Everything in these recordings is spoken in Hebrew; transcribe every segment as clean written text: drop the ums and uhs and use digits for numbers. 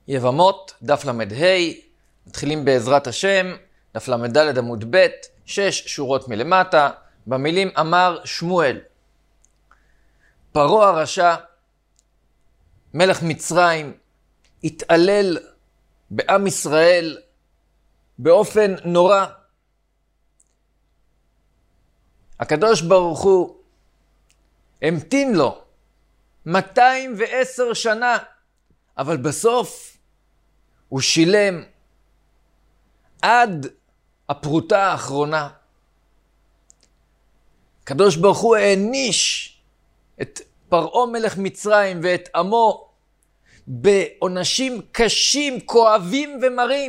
יבמות, דף ל"ה, מתחילים בעזרת השם, דף ל"ד עמוד ב', 6 שורות מלמטה, במילים אמר שמואל. פרעה הרשע, מלך מצרים, התעלל בעם ישראל באופן נורא. הקדוש ברוך הוא המתין לו 210 שנה, אבל בסוף הוא שילם עד הפרוטה האחרונה. הקדוש ברוך הוא העניש את פרעה מלך מצרים ואת עמו בעונשים קשים, כואבים ומרים.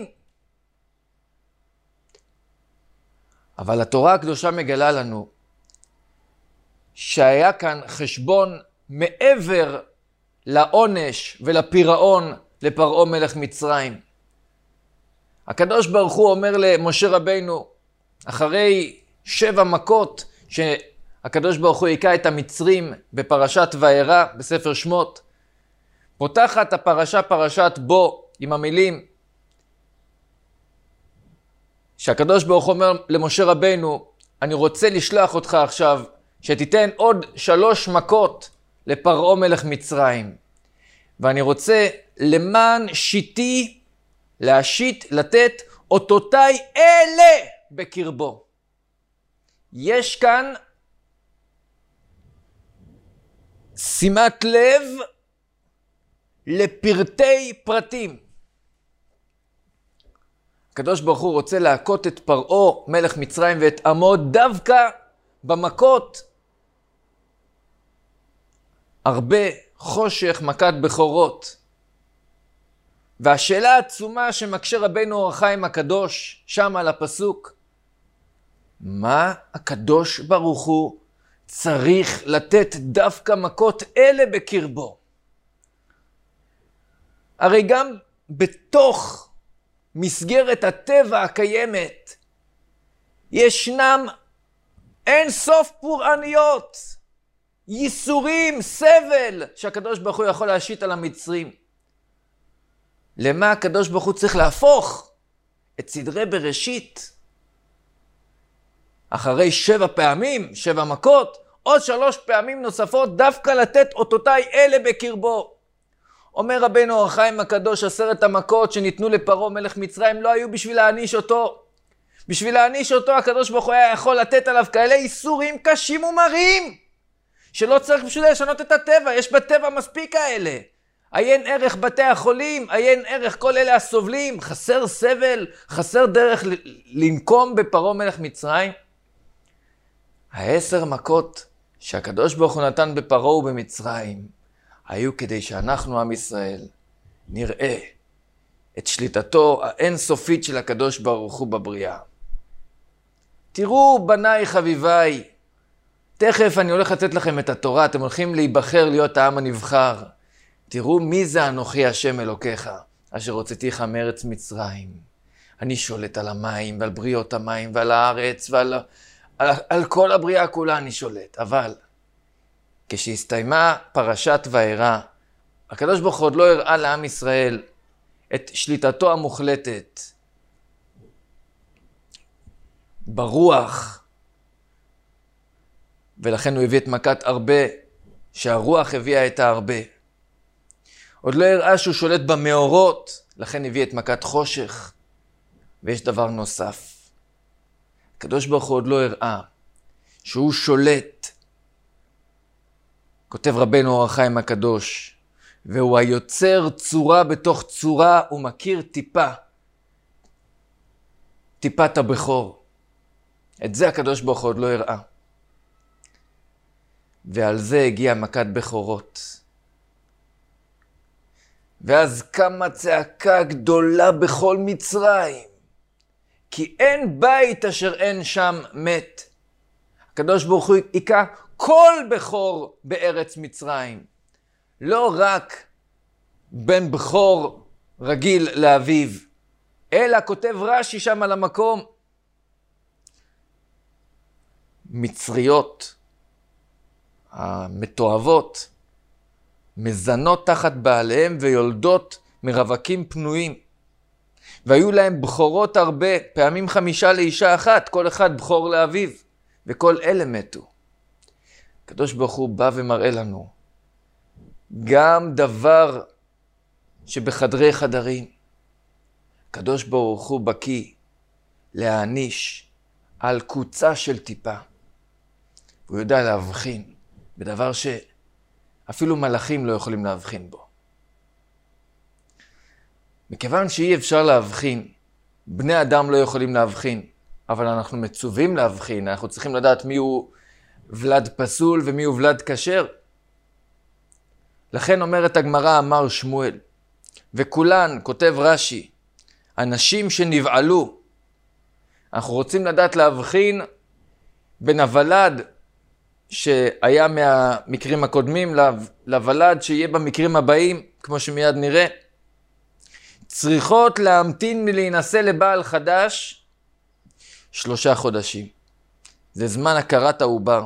אבל התורה הקדושה מגלה לנו שהיה כאן חשבון מעבר לעונש ולפירעון לפרעה מלך מצרים. הקדוש ברוך הוא אומר למשה רבינו, אחרי 7 מכות שהקדוש ברוך הוא היכה את המצרים בפרשת וארא בספר שמות, פותחת הפרשה פרשת בו עם המילים שהקדוש ברוך הוא אומר למשה רבינו, אני רוצה לשלוח אותך עכשיו שתיתן עוד 3 מכות לפרעה מלך מצרים, ואני רוצה למען שיטי להשית, לתת אותותיי אלה בקרבו. יש כאן שימת לב לפרטי פרטים. הקדוש ברוך הוא רוצה להכות את פרעה מלך מצרים ואת עמו דווקא במכות הרבה חושך, מכת בכורות. והשאלה העצומה שמקשה רבינו אור החיים הקדוש שם על הפסוק, מה הקדוש ברוך הוא צריך לתת דווקא מכות אלה בקרבו? הרי גם בתוך מסגרת הטבע הקיימת ישנם אין סוף פורעניות, ייסורים, סבל שהקדוש ברוך הוא יכול להשית על המצרים. למה הקדוש ברוך הוא צריך להפוך את סדרי בראשית? אחרי 7 פעמים, 7 מכות, עוד 3 פעמים נוספות דווקא לתת אותותיי אלה בקרבו. אומר רבינו אור החיים הקדוש, 10 המכות שניתנו לפרעה מלך מצרים לא היו בשביל להעניש אותו. בשביל להעניש אותו הקדוש ברוך הוא היה יכול לתת עליו כאלה איסורים קשים ומרים, שלא צריך בשביל לשנות את הטבע, יש בטבע מספיק כאלה. עיין ערך בתי החולים, עיין ערך כל אלה הסובלים, חסר סבל, חסר דרך לנקום בפרעה מלך מצרים. 10 מכות שהקדוש ברוך הוא נתן בפרעה ובמצרים, היו כדי שאנחנו עם ישראל נראה את שליטתו האינסופית של הקדוש ברוך הוא בבריאה. תראו בניי חביביי, תכף אני הולך לתת לכם את התורה, אתם הולכים להיבחר להיות העם הנבחר. תראו מי זה אנוכי השם אלוקיך, אשר הוצאתיך מארץ מצרים. אני שולט על המים ועל בריות המים ועל הארץ ועל כל הבריאה כולה אני שולט. אבל כשהסתיימה פרשת וארא, הקדוש ברוך הוא עוד לא הראה לעם ישראל את שליטתו המוחלטת ברוח, ולכן הוא הביא את מכת הרבה, שהרוח הביאה את הרבה. עוד לא הראה שהוא שולט במאורות, לכן הביא את מכת חושך. ויש דבר נוסף, הקדוש ברוך הוא עוד לא הראה שהוא שולט, כותב רבינו אור החיים הקדוש, והוא היוצר צורה בתוך צורה, הוא מכיר טיפת הבכור. את זה הקדוש ברוך הוא עוד לא הראה. ועל זה הגיעה מכת בכורות. ואז קמה צעקה גדולה בכל מצרים, כי אין בית אשר אין שם מת. הקדוש ברוך הוא היכה כל בכור בארץ מצרים. לא רק בן בכור רגיל לאביו, אלא כותב רש"י שם על המקום, מצריות המתועבות מזנות תחת בעליהם ויולדות מרווקים פנויים. והיו להם בכורות הרבה, פעמים 5 לאישה אחת, כל אחד בכור לאביו, וכל אלה מתו. הקדוש ברוך הוא בא ומראה לנו, גם דבר שבחדרי חדרים, הקדוש ברוך הוא בקיא להעניש על קוצה של טיפה. הוא יודע להבחין בדבר שאפילו מלאכים לא יכולים להבחין בו. מכיוון שאי אפשר להבחין, בני אדם לא יכולים להבחין, אבל אנחנו מצווים להבחין, אנחנו צריכים לדעת מי הוא ולד פסול ומי הוא ולד כשר. לכן אומרת הגמרא אמר שמואל, וכולן, כותב רש"י, אנשים שנבעלו. אנחנו רוצים לדעת להבחין בין הוולד שהיה מהמקרים הקודמים לוולד שיהיה במקרים הבאים, כמו שמיד נראה. צריכות להמתין מלהינשא לבעל חדש 3 חודשים. זה זמן הכרת העובר.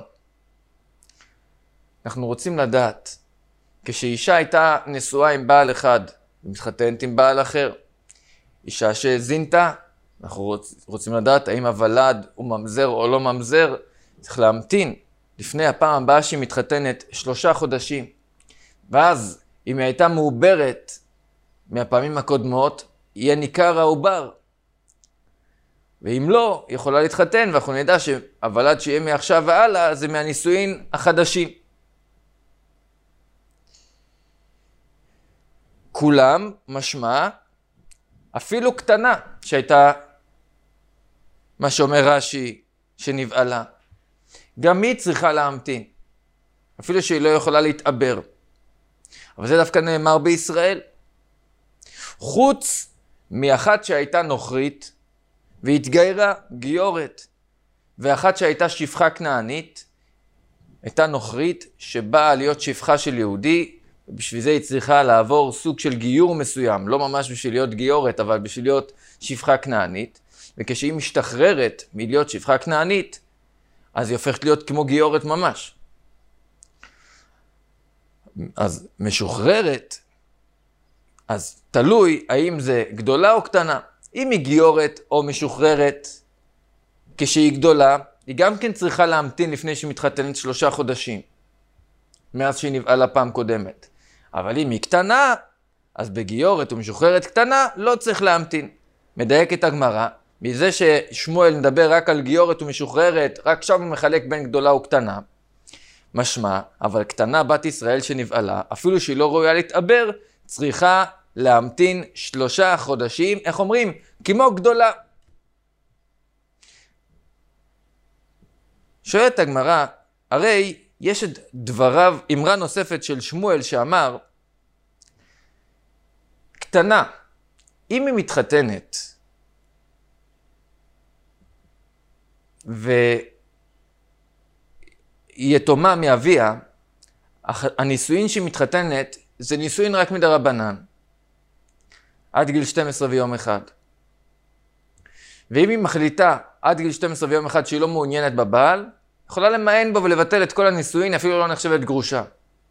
אנחנו רוצים לדעת, כשאישה הייתה נשואה עם בעל אחד ומתחתנת עם בעל אחר, אישה שהזינתה, אנחנו רוצים לדעת האם הוולד הוא ממזר או לא ממזר, צריך להמתין לפני הפעם הבאה שהיא מתחתנת 3 חודשים. ואז אם היא הייתה מעוברת מהפעמים הקודמות, יהיה ניכר העובר. ואם לא, היא יכולה להתחתן, ואנחנו נדע שהוולד שיהיה מעכשיו והלאה זה מהנישואין החדשים. כולם משמע, אפילו קטנה שהייתה, מה שאומר רש"י, שנבעלה. גם היא צריכה להמתין, אפילו שהיא לא יכולה להתעבר. אבל זה דווקא נאמר בישראל. חוץ מאחת שהייתה נוכרית, והתגיירה גיורת, ואחת שהייתה שפחה כנענית, הייתה נוכרית שבאה להיות שפחה של יהודי, ובשביל זה היא צריכה לעבור סוג של גיור מסוים, לא ממש בשביל להיות גיורת, אבל בשביל להיות שפחה כנענית, וכשהיא משתחררת מלהיות שפחה כנענית, אז היא הופכת להיות כמו גיורת ממש. אז משוחררת, אז תלוי האם זה גדולה או קטנה. אם היא גיורת או משוחררת, כשהיא גדולה, היא גם כן צריכה להמתין לפני שהיא מתחתנת 3 חודשים, מאז שהיא נבעלה פעם קודמת. אבל אם היא קטנה, אז בגיורת ומשוחררת קטנה לא צריך להמתין. מדייק את הגמרא, מזה ששמואל מדבר רק על גיורת ומשוחררת, רק שם הוא מחלק בין גדולה וקטנה. משמע, אבל קטנה בת ישראל שנבעלה, אפילו שהיא לא ראויה להתעבר, צריכה להמתין 3 חודשים, איך אומרים? כמו גדולה. שואלת הגמרא, הרי יש את דבריו, אמרה נוספת של שמואל שאמר, קטנה, אם היא מתחתנת, והיא יתומה מאביה, הנישואין שהיא מתחתנת, זה נישואין רק מדרבנן. עד גיל 12 ויום אחד. ואם היא מחליטה עד גיל 12 ויום אחד שהיא לא מעוניינת בבעל, יכולה למען בו ולבטל את כל הנישואין, אפילו לא נחשבת גרושה.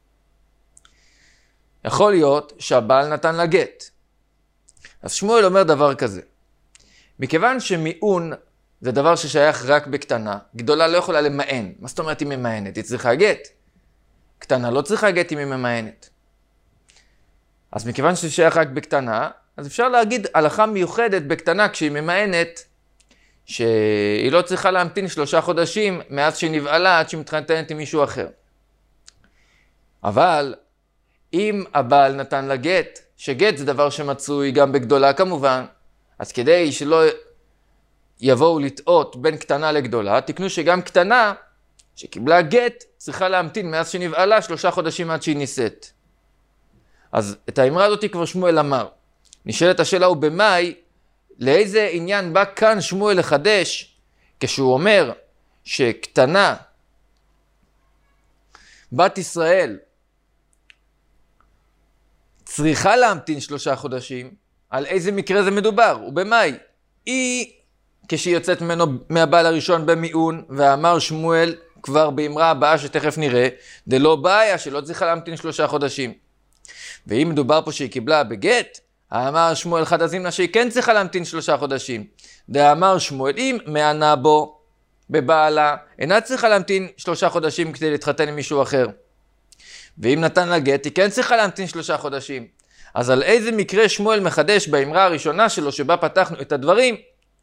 יכול להיות שהבעל נתן לה גט. אז שמואל אומר דבר כזה. מכיוון שמיעון זה דבר ששייך רק בקטנה, גדולה לא יכולה למען. מה זאת אומרת היא ממענת? היא צריכה גט. קטנה לא צריכה גט אם היא ממענת. אז מכיוון שזה שייך רק בקטנה, אז אפשר להגיד הלכה מיוחדת בקטנה כשהיא ממענת, שהיא לא צריכה להמתין 3 חודשים מאז שהיא נבעלה עד שהיא מתחתנת עם מישהו אחר. אבל אם הבעל נתן לה גט, שגט זה דבר שמצוי גם בגדולה כמובן, אז כדי שלא יבואו לטעות בין קטנה לגדולה, תקנו שגם קטנה שקיבלה גט צריכה להמתין מאז שנבעלה 3 חודשים עד שהיא נישאת. אז את האמרה הזאת כבר שמואל אמר. נשאלת השאלה הוא במאי, לאיזה עניין בא כאן שמואל לחדש, כשהוא אומר שקטנה, בת ישראל, צריכה להמתין 3 חודשים, על איזה מקרה זה מדובר? ובמאי, היא, כשהיא יוצאת ממנו מהבעל הראשון במיעון, ואמר שמואל כבר באמרה הבאה שתכף נראה, זה לא בעיה שלא צריכה להמתין 3 חודשים. ואם מדובר פה שהיא קיבלה בגט, אמר שמואל חד הזימנה שהיא כן צריכה להמתין 3 חודשים. דאמר שמואל אם מענה בו בבעלה, אינה צריכה להמתין 3 חודשים כדי להתחתן עם מישהו אחר. ואם נתן לה גט, היא כן צריכה להמתין 3 חודשים. אז על איזה מקרה שמואל מחדש באמרה הראשונה שלו, שבה פתחנו את הדברים,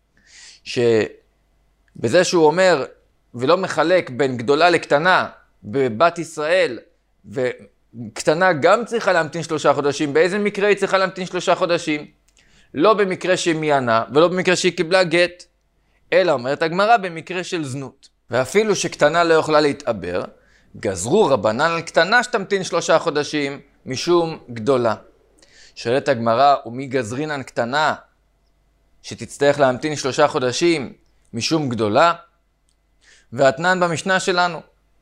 שבזה שהוא אומר ולא מחלק בין גדולה לקטנה בבת ישראל, וקטנה גם צריכה להמתין 3 חודשים, באיזה מקרה היא צריכה להמתין 3 חודשים? לא במקרה שהיא מיינה, ולא במקרה שהיא קיבלה גט, אלא אומרת הגמרא במקרה של זנות. ואפילו שקטנה לא יכולה להתעבר, גזרו רבנן על קטנה שתמתין 3 חודשים משום גדולה. שואלת הגמרא, ומי גזרינן קטנה שתצטרך להמתין 3 חודשים משום גדולה? והתנן במשנה שלנו.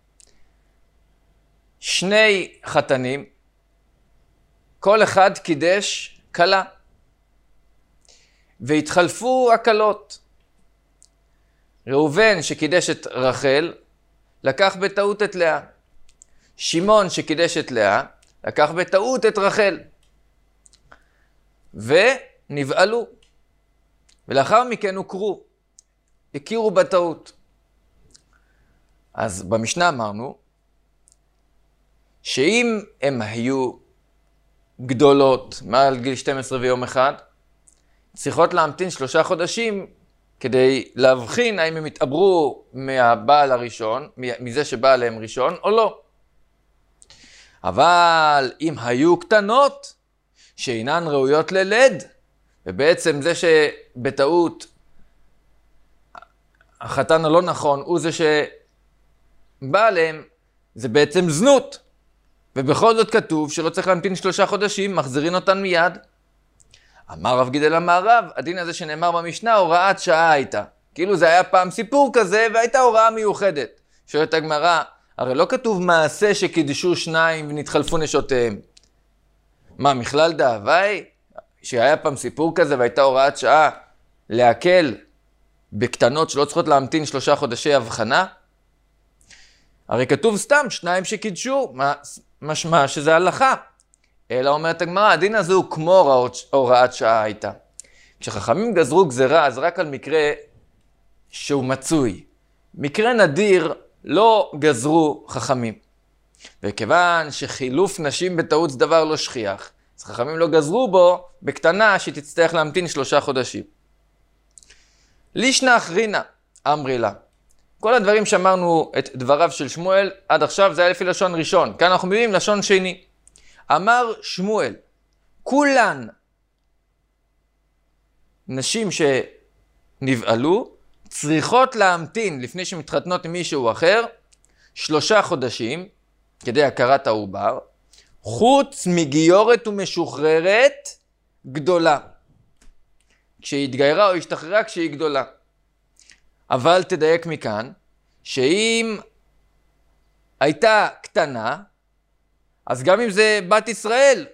2 חתנים, כל אחד קידש כלה, והתחלפו הקלות. ראובן שקידש את רחל, לקח בטעות את לאה. שמעון שקידש את לאה, לקח בטעות את רחל. ונבעלו. ולאחר מכן הוכרו. הכירו בטעות. אז במשנה אמרנו, שאם הם היו גדולות, מעל גיל 12 ויום אחד, צריכות להמתין 3 חודשים, כדי להבחין האם הם התעברו מהבעל הראשון, מזה שבא להם ראשון או לא. אבל אם היו קטנות, שאינן ראויות ללד, ובעצם זה שבטעות החתן הלא נכון הוא זה שבא להם, זה בעצם זנות. ובכל זאת כתוב שלא צריך להמתין 3 חודשים, מחזירין אותן מיד. אמר רב גידל אמר רב, הדין הזה שנאמר במשנה, הוראת שעה הייתה. כאילו זה היה פעם סיפור כזה, והייתה הוראה מיוחדת. שואלת הגמרא, הרי לא כתוב מעשה שקידשו 2 ונתחלפו נשותיהם. מה, מכלל דאביי? שהיה פעם סיפור כזה והייתה הוראת שעה להקל בקטנות שלא צריכות להמתין 3 חודשי הבחנה? הרי כתוב סתם 2 שקידשו, משמע שזה הלכה. אלא אומרת הגמרא, הדין הזה הוא כמו הוראת שעה הייתה. כשחכמים גזרו גזרה, אז רק על מקרה שהוא מצוי. מקרה נדיר לא גזרו חכמים. וכיוון שחילוף נשים בטעות זה דבר לא שכיח, אז חכמים לא גזרו בו בקטנה שתצטרך להמתין 3 חודשים. לישנא אחרינא אמרי לה. כל הדברים שאמרנו את דבריו של שמואל עד עכשיו זה היה לפי לשון ראשון. כאן אנחנו מביאים לשון שני. אמר שמואל, כולן נשים שנבעלו צריכות להמתין לפני שמתחתנות עם מישהו אחר 3 חודשים כדי הכרת העובר, חוץ מגיורת ומשוחררת גדולה. כשהיא התגיירה או השתחררה כשהיא גדולה. אבל תדייק מכאן שאם הייתה קטנה, אז גם אם זה בת ישראל,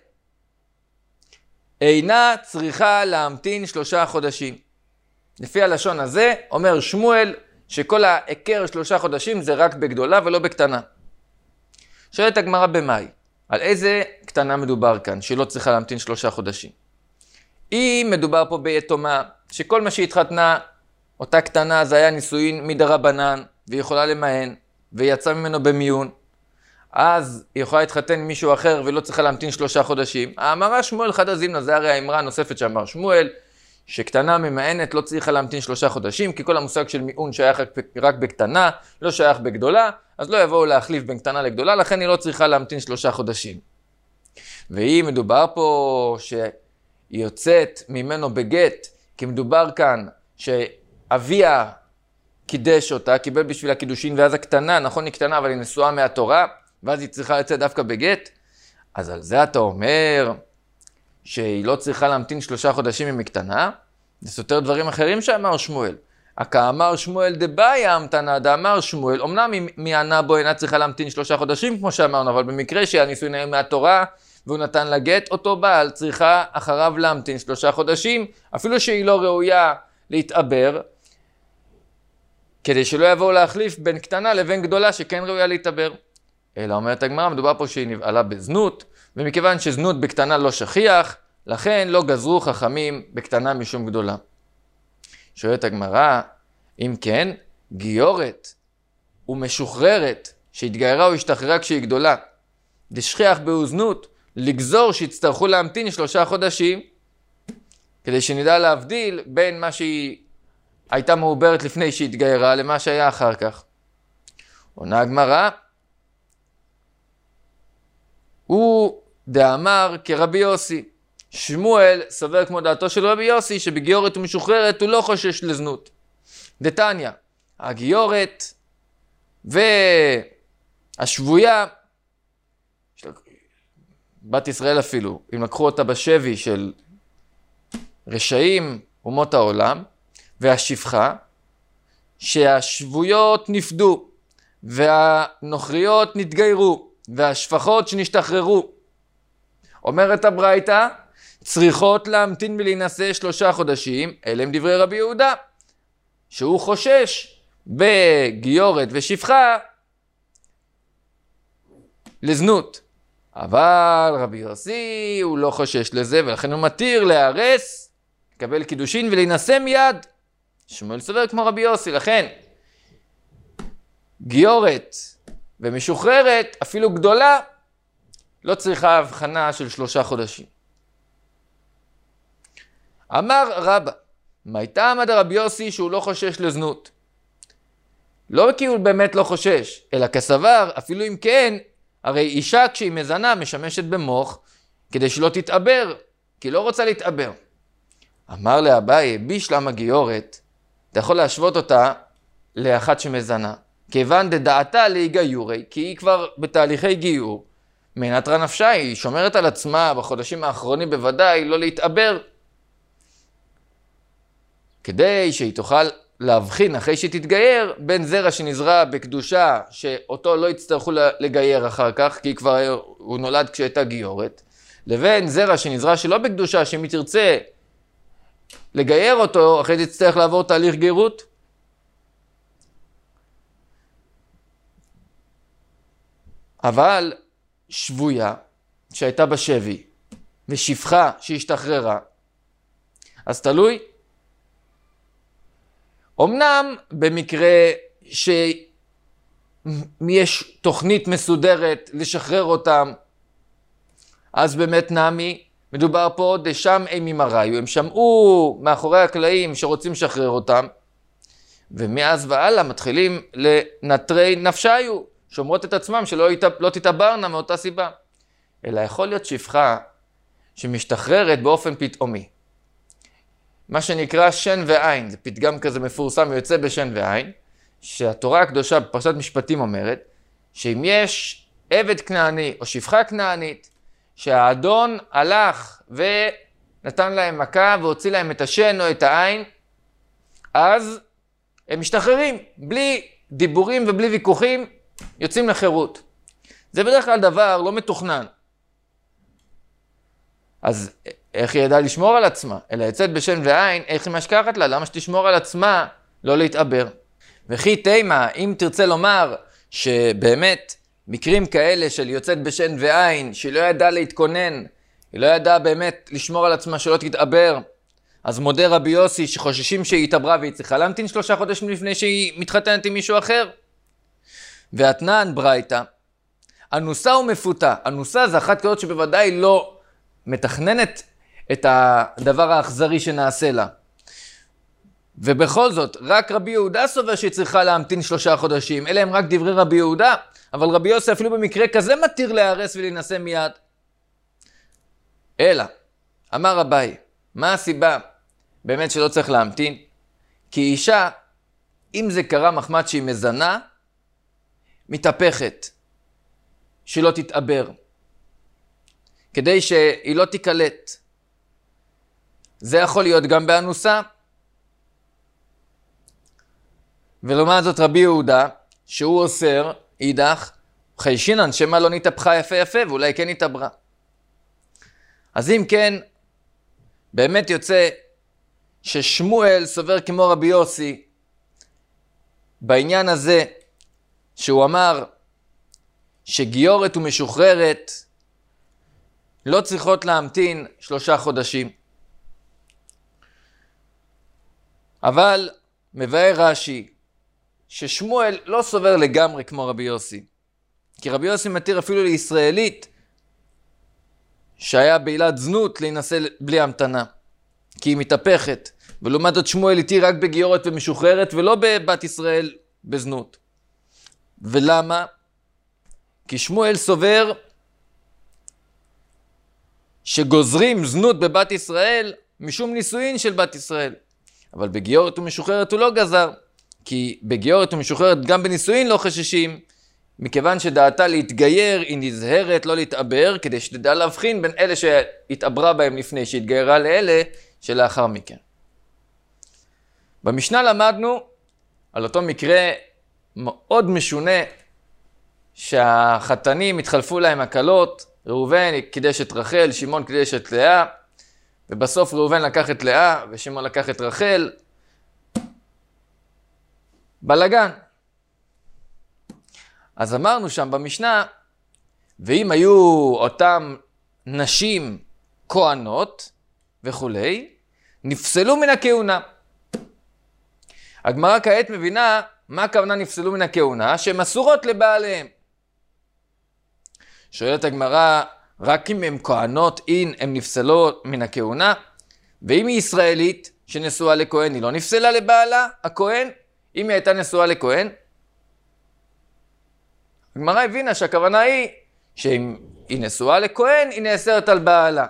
אינה צריכה להמתין 3 חודשים. לפי הלשון הזה, אומר שמואל שכל ההיכר 3 חודשים זה רק בגדולה ולא בקטנה. שואלת הגמרא במאי, על איזה קטנה מדובר כאן שלא צריכה להמתין 3 חודשים? אם מדובר פה ביתומה, שכל מה שהתחתנה, אותה קטנה זה היה נישואין מדרבנן, והיא יכולה למען, ויצא ממנו במיון, אז היא יכולה להתחתן עם מישהו אחר ולא צריכה להמתין 3 חודשים. אמרה שמואל חד הזימנה, זה הרי האמרה הנוספת שאמר שמואל, שקטנה ממענת לא צריכה להמתין 3 חודשים, כי כל המושג של מיעון שייך רק בקטנה, לא שייך בגדולה, אז לא יבואו להחליף בין קטנה לגדולה, לכן היא לא צריכה להמתין 3 חודשים. והיא מדובר פה שהיא יוצאת ממנו בגט, כי מדובר כאן שאביה קידש אותה, קיבל בשביל הקידושין, ואז הקטנה, נכון היא קטנה, אבל היא נשואה מהתורה, ואז היא צריכה לצאת דווקא בגט. אז על זה אתה אומר שהיא לא צריכה להמתין 3 חודשים אם היא קטנה? זה סותר דברים אחרים שאמר שמואל. הכאמר שמואל דבעיה המתנה, דאמר שמואל, אמנם מי ענה בו אינה צריכה להמתין 3 חודשים כמו שאמרנו, אבל במקרה שהנישואין היו מהתורה והוא נתן לה גט, אותו בעל צריכה אחריו להמתין 3 חודשים, אפילו שהיא לא ראויה להתעבר, כדי שלא יבואו להחליף בין קטנה לבין גדולה שכן ראויה להתעבר. אלא אומרת הגמרא, מדובר פה שהיא נבעלה בזנות, ומכיוון שזנות בקטנה לא שכיח, לכן לא גזרו חכמים בקטנה משום גדולה. שואלת הגמרא, אם כן, גיורת ומשוחררת שהתגיירה או השתחררה כשהיא גדולה, דשכיח באוזנות, לגזור שיצטרכו להמתין 3 חודשים, כדי שנדע להבדיל בין מה שהיא הייתה מעוברת לפני שהתגיירה למה שהיה אחר כך. עונה הגמרא, הוא דאמר כרבי יוסי. שמואל סובר כמו דעתו של רבי יוסי שבגיורת ומשוחררת הוא לא חושש לזנות. דתניא, הגיורת והשבויה, בת ישראל אפילו, אם לקחו אותה בשבי של רשעים אומות העולם, והשפחה, שהשבויות נפדו, והנוכריות נתגיירו, והשפחות שנשתחררו. אומרת הברייתא, צריכות להמתין ולהינשא 3 חודשים, אלה הם דברי רבי יהודה, שהוא חושש בגיורת ושפחה לזנות. אבל רבי יוסי הוא לא חושש לזה, ולכן הוא מתיר להרס, לקבל קידושין ולהינשא מיד. שמואל סובר כמו רבי יוסי, לכן גיורת ומשוחררת, אפילו גדולה, לא צריכה הבחנה של 3 חודשים. אמר רבא, מה טעמא דרבי יוסי שהוא לא חושש לזנות? לא כי הוא באמת לא חושש, אלא כסבר, אפילו אם כן, הרי אישה כשהיא מזנה משמשת במוח, כדי שלא תתעבר, כי לא רוצה להתעבר. אמר לאביי, בישלם הגיורת, אתה יכול להשוות אותה לאחת שמזנה. כיוון דדעתה להיגיורי, כי היא כבר בתהליכי גיור, מנטרה נפשה, היא שומרת על עצמה בחודשים האחרונים בוודאי לא להתעבר. כדי שהיא תוכל להבחין אחרי שהיא תתגייר, בין זרע שנזרע בקדושה, שאותו לא יצטרכו לגייר אחר כך, כי כבר הוא נולד כשהייתה גיורת, לבין זרע שנזרע שלא בקדושה, שאם היא תרצה לגייר אותו, אחרי זה תצטרך לעבור תהליך גירות. אבל שבויה שהייתה בשבי, ושפחה שהשתחררה, אז תלוי. אמנם במקרה שיש תוכנית מסודרת לשחרר אותם, אז באמת נעמי, מדובר פה דשם אימי מראיו, הם שמעו מאחורי הקלעים שרוצים לשחרר אותם, ומאז והלאה מתחילים לנטרי נפשיו, שומרות את עצמם שלא תתעברנה מאותה סיבה. אלא יכול להיות שפחה שמשתחררת באופן פתאומי. מה שנקרא שן ועין, זה פתגם כזה מפורסם יוצא בשן ועין, שהתורה הקדושה בפרשת משפטים אומרת, שאם יש עבד כנעני או שפחה כנענית, שהאדון הלך ונתן להם מכה והוציא להם את השן או את העין, אז הם משתחררים, בלי דיבורים ובלי ויכוחים, יוצאים לחירות. זה בדרך כלל דבר לא מתוכנן. אז איך היא ידעה לשמור על עצמה? אלא יצאת בשן ועין, איך היא משכחת לה? למה שתשמור על עצמה לא להתעבר? וכי תימה, אם תרצה לומר שבאמת מקרים כאלה של יוצאת בשן ועין, שהיא לא ידעה להתכונן, היא לא ידעה באמת לשמור על עצמה שלא תתעבר, אז מודה רבי יוסי שחוששים שהיא התעברה והיא צריכה להמתין 3 חודשים לפני שהיא מתחתנת עם מישהו אחר. ואתנן ברייתא, אנוסה ומפותה. אנוסה זה אחת כזאת שבוודאי לא מתכננת את הדבר האכזרי שנעשה לה. ובכל זאת, רק רבי יהודה סובר שהיא צריכה להמתין 3 חודשים. אלה הם רק דברי רבי יהודה, אבל רבי יוסי אפילו במקרה כזה מתיר להיהרס ולהינשא מיד. אלא, אמר רבי, מה הסיבה באמת שלא צריך להמתין? כי אישה, אם זה קרה מחמת שהיא מזנה, מתהפכת, שלא תתעבר, כדי שהיא לא תיקלט. זה יכול להיות גם באנוסה. ולעומת זאת רבי יהודה, שהוא אוסר, אידך, חיישינן, שמה לא נתהפכה יפה יפה, ואולי כן נתעברה. אז אם כן, באמת יוצא ששמואל סובר כמו רבי יוסי, בעניין הזה, שהוא אמר שגיורת ומשוחררת לא צריכות להמתין 3 חודשים. אבל מבאר רש"י ששמואל לא סובר לגמרי כמו רבי יוסי. כי רבי יוסי מתיר אפילו לישראלית שהיה בעילת זנות להינשא בלי המתנה. כי היא מתהפכת. ולעומת זאת שמואל התיר רק בגיורת ומשוחררת ולא בבת ישראל בזנות. ולמה? כי שמואל סובר שגוזרים זנות בבת ישראל משום נישואין של בת ישראל. אבל בגיורת ומשוחררת הוא לא גזר. כי בגיורת ומשוחררת גם בנישואין לא חששים. מכיוון שדעתה להתגייר היא נזהרת לא להתעבר, כדי שתדע להבחין בין אלה שהתעברה בהם לפני שהתגיירה לאלה שלאחר מכן. במשנה למדנו על אותו מקרה מאוד משונה שהחתנים התחלפו להם הקלות, ראובן קידש את רחל, שמעון קידש את לאה, ובסוף ראובן לקח את לאה ושמעון לקח את רחל. בלגן. אז אמרנו שם במשנה, ואם היו אותם נשים כהנות וכולי, נפסלו מן הכהונה. הגמרא כעת מבינה מה הכוונה נפסלו מן הכהונה, שהן אסורות לבעליהם. שואלת הגמרא, רק אם הן כהנות אין הן נפסלו מן הכהונה, ואם היא ישראלית שנשואה לכהן היא לא נפסלה לבעלה, הכהן, אם היא הייתה נשואה לכהן, הגמרא הבינה שהכוונה היא שאם היא נשואה לכהן היא נאסרת על בעלה.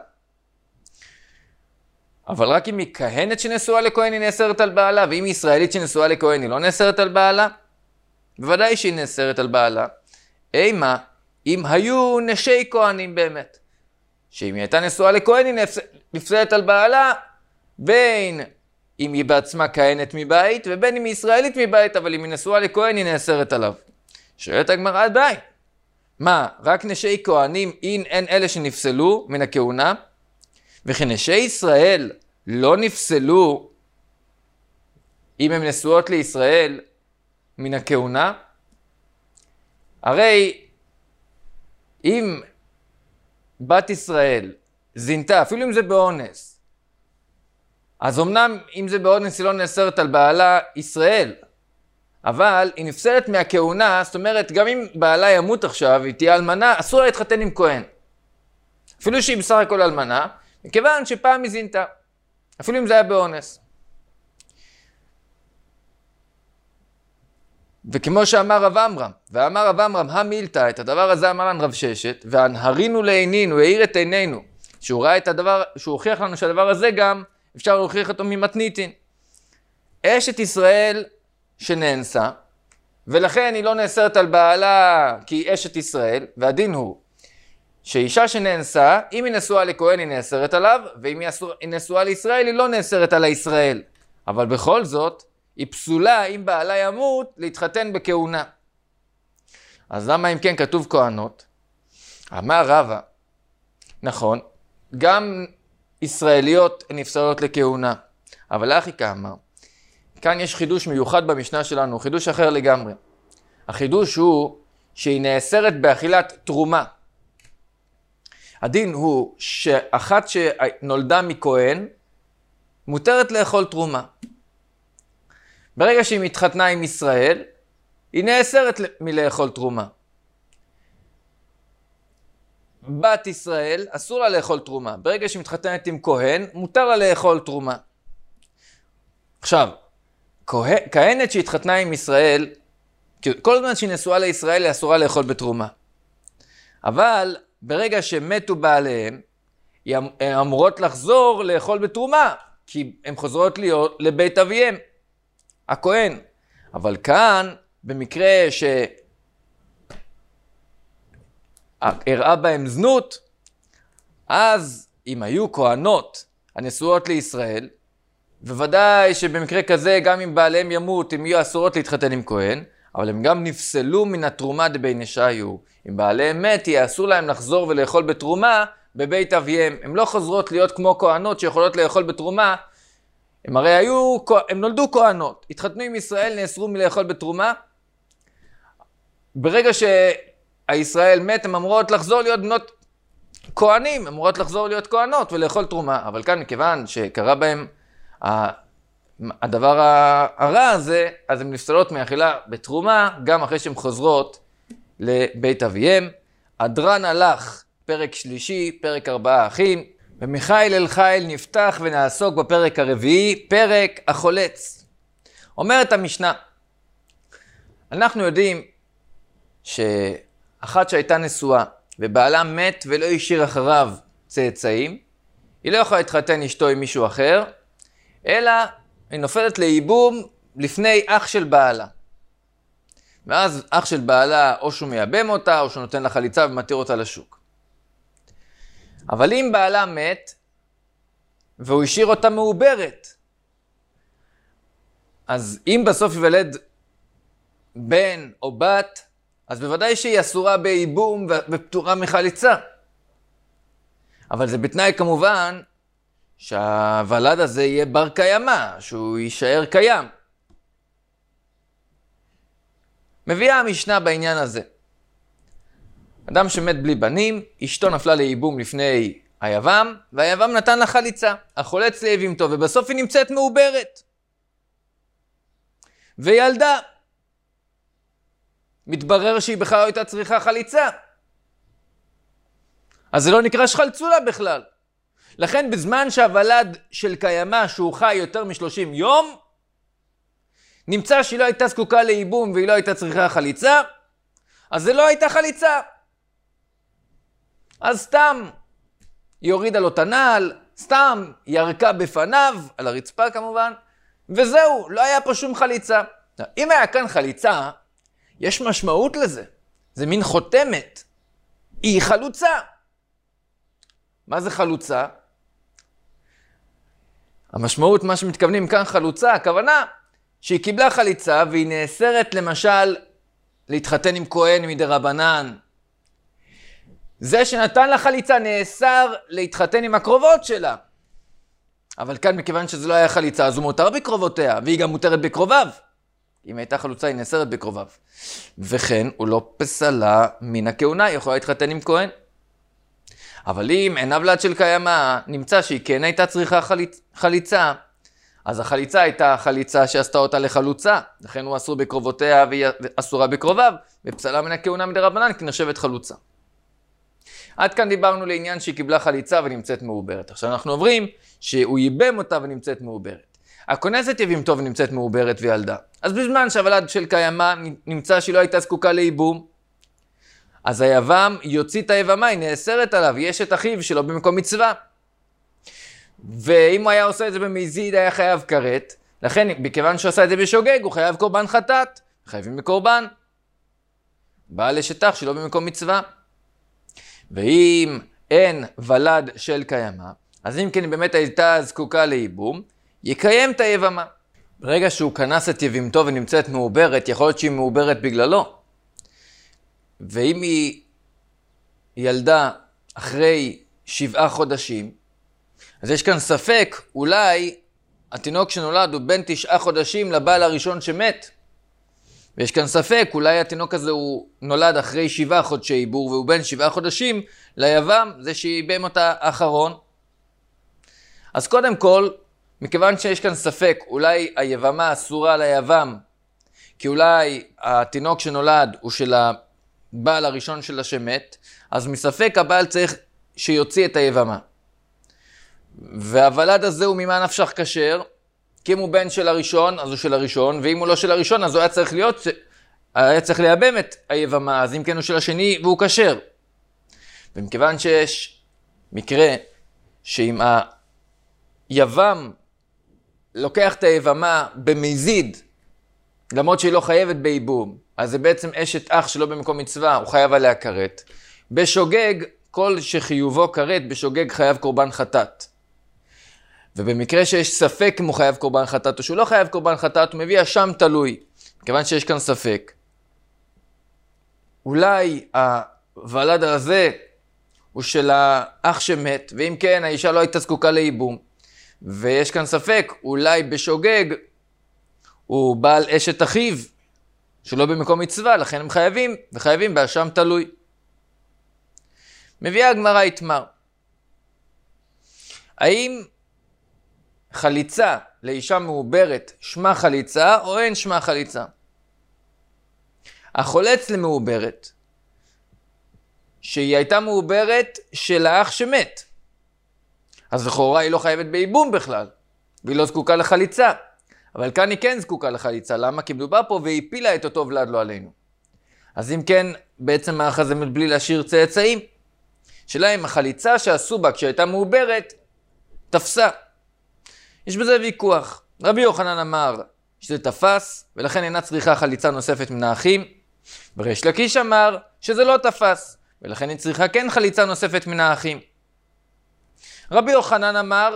אבל רק אם היא כהנת שנשואה לכהן היא נאסרת על בעלה, ואם היא ישראלית שנשואה לכהן היא לא נאסרת על בעלה, בוודאי שהיא נאסרת על בעלה. אימה, אם היו נשי כהנים באמת, שאם היא הייתה נשואה לכהן היא נפסלת על בעלה, בין אם היא בעצמה כהנת מבית, ובין אם היא ישראלית מבית, אבל אם היא נשואה לכהן היא נאסרת עליו. שואלת הגמרא, די. מה, רק נשי כהנים הן אלה שנפסלו מן הכהונה? וכי נשי ישראל לא נפסלו אם הן נשואות לישראל מן הכהונה? הרי אם בת ישראל זינתה, אפילו אם זה באונס, אז אמנם אם זה באונס היא לא נאסרת על בעלה ישראל, אבל היא נפסלת מהכהונה, זאת אומרת גם אם בעלה ימות עכשיו, היא תהיה אלמנה, אסור לה להתחתן עם כהן. אפילו שהיא בסך הכל אלמנה, מכיוון שפעם היא זינתה, אפילו אם זה היה באונס. וכמו שאמר רב עמרם, ואמר רב עמרם, המילתא, את הדבר הזה אמר לנו רב ששת, והנהרינו לעינינו, העיר את עינינו, שהוא ראה את הדבר, שהוא הוכיח לנו שהדבר הזה גם אפשר להוכיח אותו ממתניתין. אשת ישראל שנאנסה, ולכן היא לא נאסרת על בעלה כי היא אשת ישראל, והדין הוא שאישה שנאנסה, אם היא נשואה לכהן היא נאסרת עליו, ואם היא נשואה לישראל היא לא נאסרת על הישראל. אבל בכל זאת, היא פסולה אם בעלה ימות להתחתן בכהונה. אז למה אם כן כתוב כהנות? אמר רבא, נכון, גם ישראליות נפסלות לכהונה, אבל אחי כאמר, כאן יש חידוש מיוחד במשנה שלנו, חידוש אחר לגמרי. החידוש הוא שהיא נאסרת באכילת תרומה. הדין הוא שאחת שנולדה מכהן, מותרת לאכול תרומה. ברגע שהיא מתחתנה עם ישראל, היא נאסרת מלאכול תרומה. בת ישראל, אסור לה לאכול תרומה. ברגע שהיא מתחתנת עם כהן, מותר לה לאכול תרומה. עכשיו, כהנת שהתחתנה עם ישראל, כל זמן שהיא נשואה לישראל, היא אסורה לאכול בתרומה. אבל ברגע שמתו בעליהם, הן אמורות לחזור לאכול בתרומה, כי הן חוזרות להיות לבית אביהם, הכהן. אבל כאן, במקרה שהראה בהם זנות, אז אם היו כהנות הנשואות לישראל, בוודאי שבמקרה כזה, גם אם בעליהם ימות, הם יהיו אסורות להתחתן עם כהן, אבל הם גם נפסלו מן התרומה דבי נשיו. אם בעליהם מת, יהיה אסור להם לחזור ולאכול בתרומה בבית אביהם. הם לא חוזרות להיות כמו כהנות שיכולות לאכול בתרומה. הם הרי הם נולדו כהנות, התחתנו עם ישראל, נאסרו מלאכול בתרומה. ברגע שהישראל מת, הם אמורות לחזור להיות בנות כהנים אמורות לחזור להיות כהנות ולאכול תרומה, אבל כאן מכיוון שקרה בהם הדבר הרע הזה, אז הן נפסלות מאכילה בתרומה, גם אחרי שהן חוזרות לבית אביהם. אדרן הלך, פרק שלישי, פרק 4 אחים, ומחיל אל חיל נפתח ונעסוק בפרק הרביעי, פרק החולץ. אומרת המשנה, אנחנו יודעים שאחת שהייתה נשואה ובעלה מת ולא השאיר אחריו צאצאים, היא לא יכולה להתחתן אשתו עם מישהו אחר, אלא היא נופלת לייבום לפני אח של בעלה. ואז אח של בעלה או שהוא מייבם אותה או שהוא נותן לה חליצה ומתיר אותה לשוק. אבל אם בעלה מת והוא השאיר אותה מעוברת, אז אם בסוף ייוולד בן או בת, אז בוודאי שהיא אסורה בייבום ופטורה מחליצה. אבל זה בתנאי כמובן שהוולד הזה יהיה בר קיימא, שהוא יישאר קיים. מביאה המשנה בעניין הזה. אדם שמת בלי בנים, אשתו נפלה לייבום לפני היבם, והיבם נתן לה חליצה. החולץ ליבימתו, ובסוף היא נמצאת מעוברת. וילדה. מתברר שהיא בכלל לא הייתה צריכה חליצה. אז זה לא נקרא שחלצו לה בכלל. לכן בזמן שהוולד של קיימא שהוא חי יותר מ-30 יום, נמצא שהיא לא הייתה זקוקה לייבום והיא לא הייתה צריכה חליצה, אז זה לא הייתה חליצה. אז סתם היא הורידה לו את הנעל, סתם ירקה בפניו, על הרצפה כמובן, וזהו, לא היה פה שום חליצה. אם היה כאן חליצה, יש משמעות לזה. זה מין חותמת. היא חלוצה. מה זה חלוצה? המשמעות, מה שמתכוונים כאן חלוצה, הכוונה שהיא קיבלה חליצה והיא נאסרת למשל להתחתן עם כהן מדרבנן. זה שנתן לה חליצה נאסר להתחתן עם הקרובות שלה. אבל כאן מכיוון שזה לא היה חליצה, אז הוא מותר בקרובותיה, והיא גם מותרת בקרוביו. אם הייתה חלוצה היא נאסרת בקרוביו. וכן הוא לא פסלה מן הכהונה, היא יכולה להתחתן עם כהן. אבל אם אין הוולד של קיימא נמצא שהיא כן הייתה צריכה חליצה, אז החליצה הייתה חליצה שעשתה אותה לחלוצה, לכן הוא אסור בקרובותיה והיא אסורה בקרוביו, ופסלה מן הכהונה מדרבנן כי נחשבת חלוצה. עד כאן דיברנו לעניין שהיא קיבלה חליצה ונמצאת מעוברת. עכשיו אנחנו עוברים שהוא ייבם אותה ונמצאת מעוברת. הכונסת יבימתו ונמצאת מעוברת וילדה. אז בזמן שהוולד של קיימא נמצא שהיא לא הייתה זקוקה לייבום, אז היבם יוציא את היבמה, היא נאסרת עליו, יש את אחיו שלו במקום מצווה. ואם הוא היה עושה את זה במזיד, היה חייב כרת. לכן, בכיוון שהוא עשה את זה בשוגג, הוא חייב קורבן חטאת. חייבים בקורבן. בעל אשת אח שלו במקום מצווה. ואם אין ולד של קיימא, אז אם כן באמת הייתה זקוקה לייבום, יקיים את היבמה. ברגע שהוא כנס את יבימתו ונמצאת מעוברת, יכול להיות שהיא מעוברת בגללו. ואם היא ילדה אחרי 7 חודשים, אז יש כאן ספק, אולי התינוק שנולד הוא בין 9 חודשים לבעל הראשון שמת. ויש כאן ספק, אולי התינוק הזה הוא נולד אחרי 7 חודשי עיבור, והוא בין 7 חודשים ליבם, זה שייבם אותה האחרון. אז קודם כל, מכיוון שיש כאן ספק, אולי היבמה אסורה ליבם, כי אולי התינוק שנולד הוא של הבעל הראשון שלה שמת, אז מספק הבעל צריך שיוציא את היבמה. והוולד הזה הוא ממה נפשך כשר, כי אם הוא בן של הראשון, אז הוא של הראשון, ואם הוא לא של הראשון, אז הוא היה צריך לייבם את היבמה, אז אם כן הוא של השני והוא כשר. ומכיוון שיש מקרה שאם היבם לוקח את היבמה במזיד, למרות שהיא לא חייבת בייבום, אז זה בעצם אשת אח שלא במקום מצווה, הוא חייב עליה כרת. בשוגג, כל שחיובו כרת, בשוגג חייב קורבן חטאת. ובמקרה שיש ספק אם הוא חייב קורבן חטאת או שהוא לא חייב קורבן חטאת, הוא מביא אשם תלוי. כיוון שיש כאן ספק. אולי הוולד הזה הוא של האח שמת, ואם כן האישה לא הייתה זקוקה לייבום. ויש כאן ספק, אולי בשוגג הוא בעל אשת אחיו, שלא במקום מצווה, לכן הם חייבים, וחייבים באשם תלוי. מביאה הגמרא יתמר. האם חליצה לאישה מעוברת שמה חליצה או אין שמה חליצה? החולץ למעוברת, שהיא הייתה מעוברת של האח שמת, אז לכאורה היא לא חייבת בייבום בכלל, והיא לא זקוקה לחליצה. אבל כאן היא כן זקוקה לחליצה. למה? כי מדובר פה והיא הפילה את אותו ולד לא עלינו. אז אם כן, בעצם האח הזה בלי להשאיר צאצאים. שאלה אם החליצה שעשו בה כשהייתה מעוברת, תפסה. יש בזה ויכוח. רבי יוחנן אמר שזה תפס, ולכן אינה צריכה חליצה נוספת מן האחים. וריש לקיש אמר שזה לא תפס, ולכן היא צריכה כן חליצה נוספת מן האחים. רבי יוחנן אמר,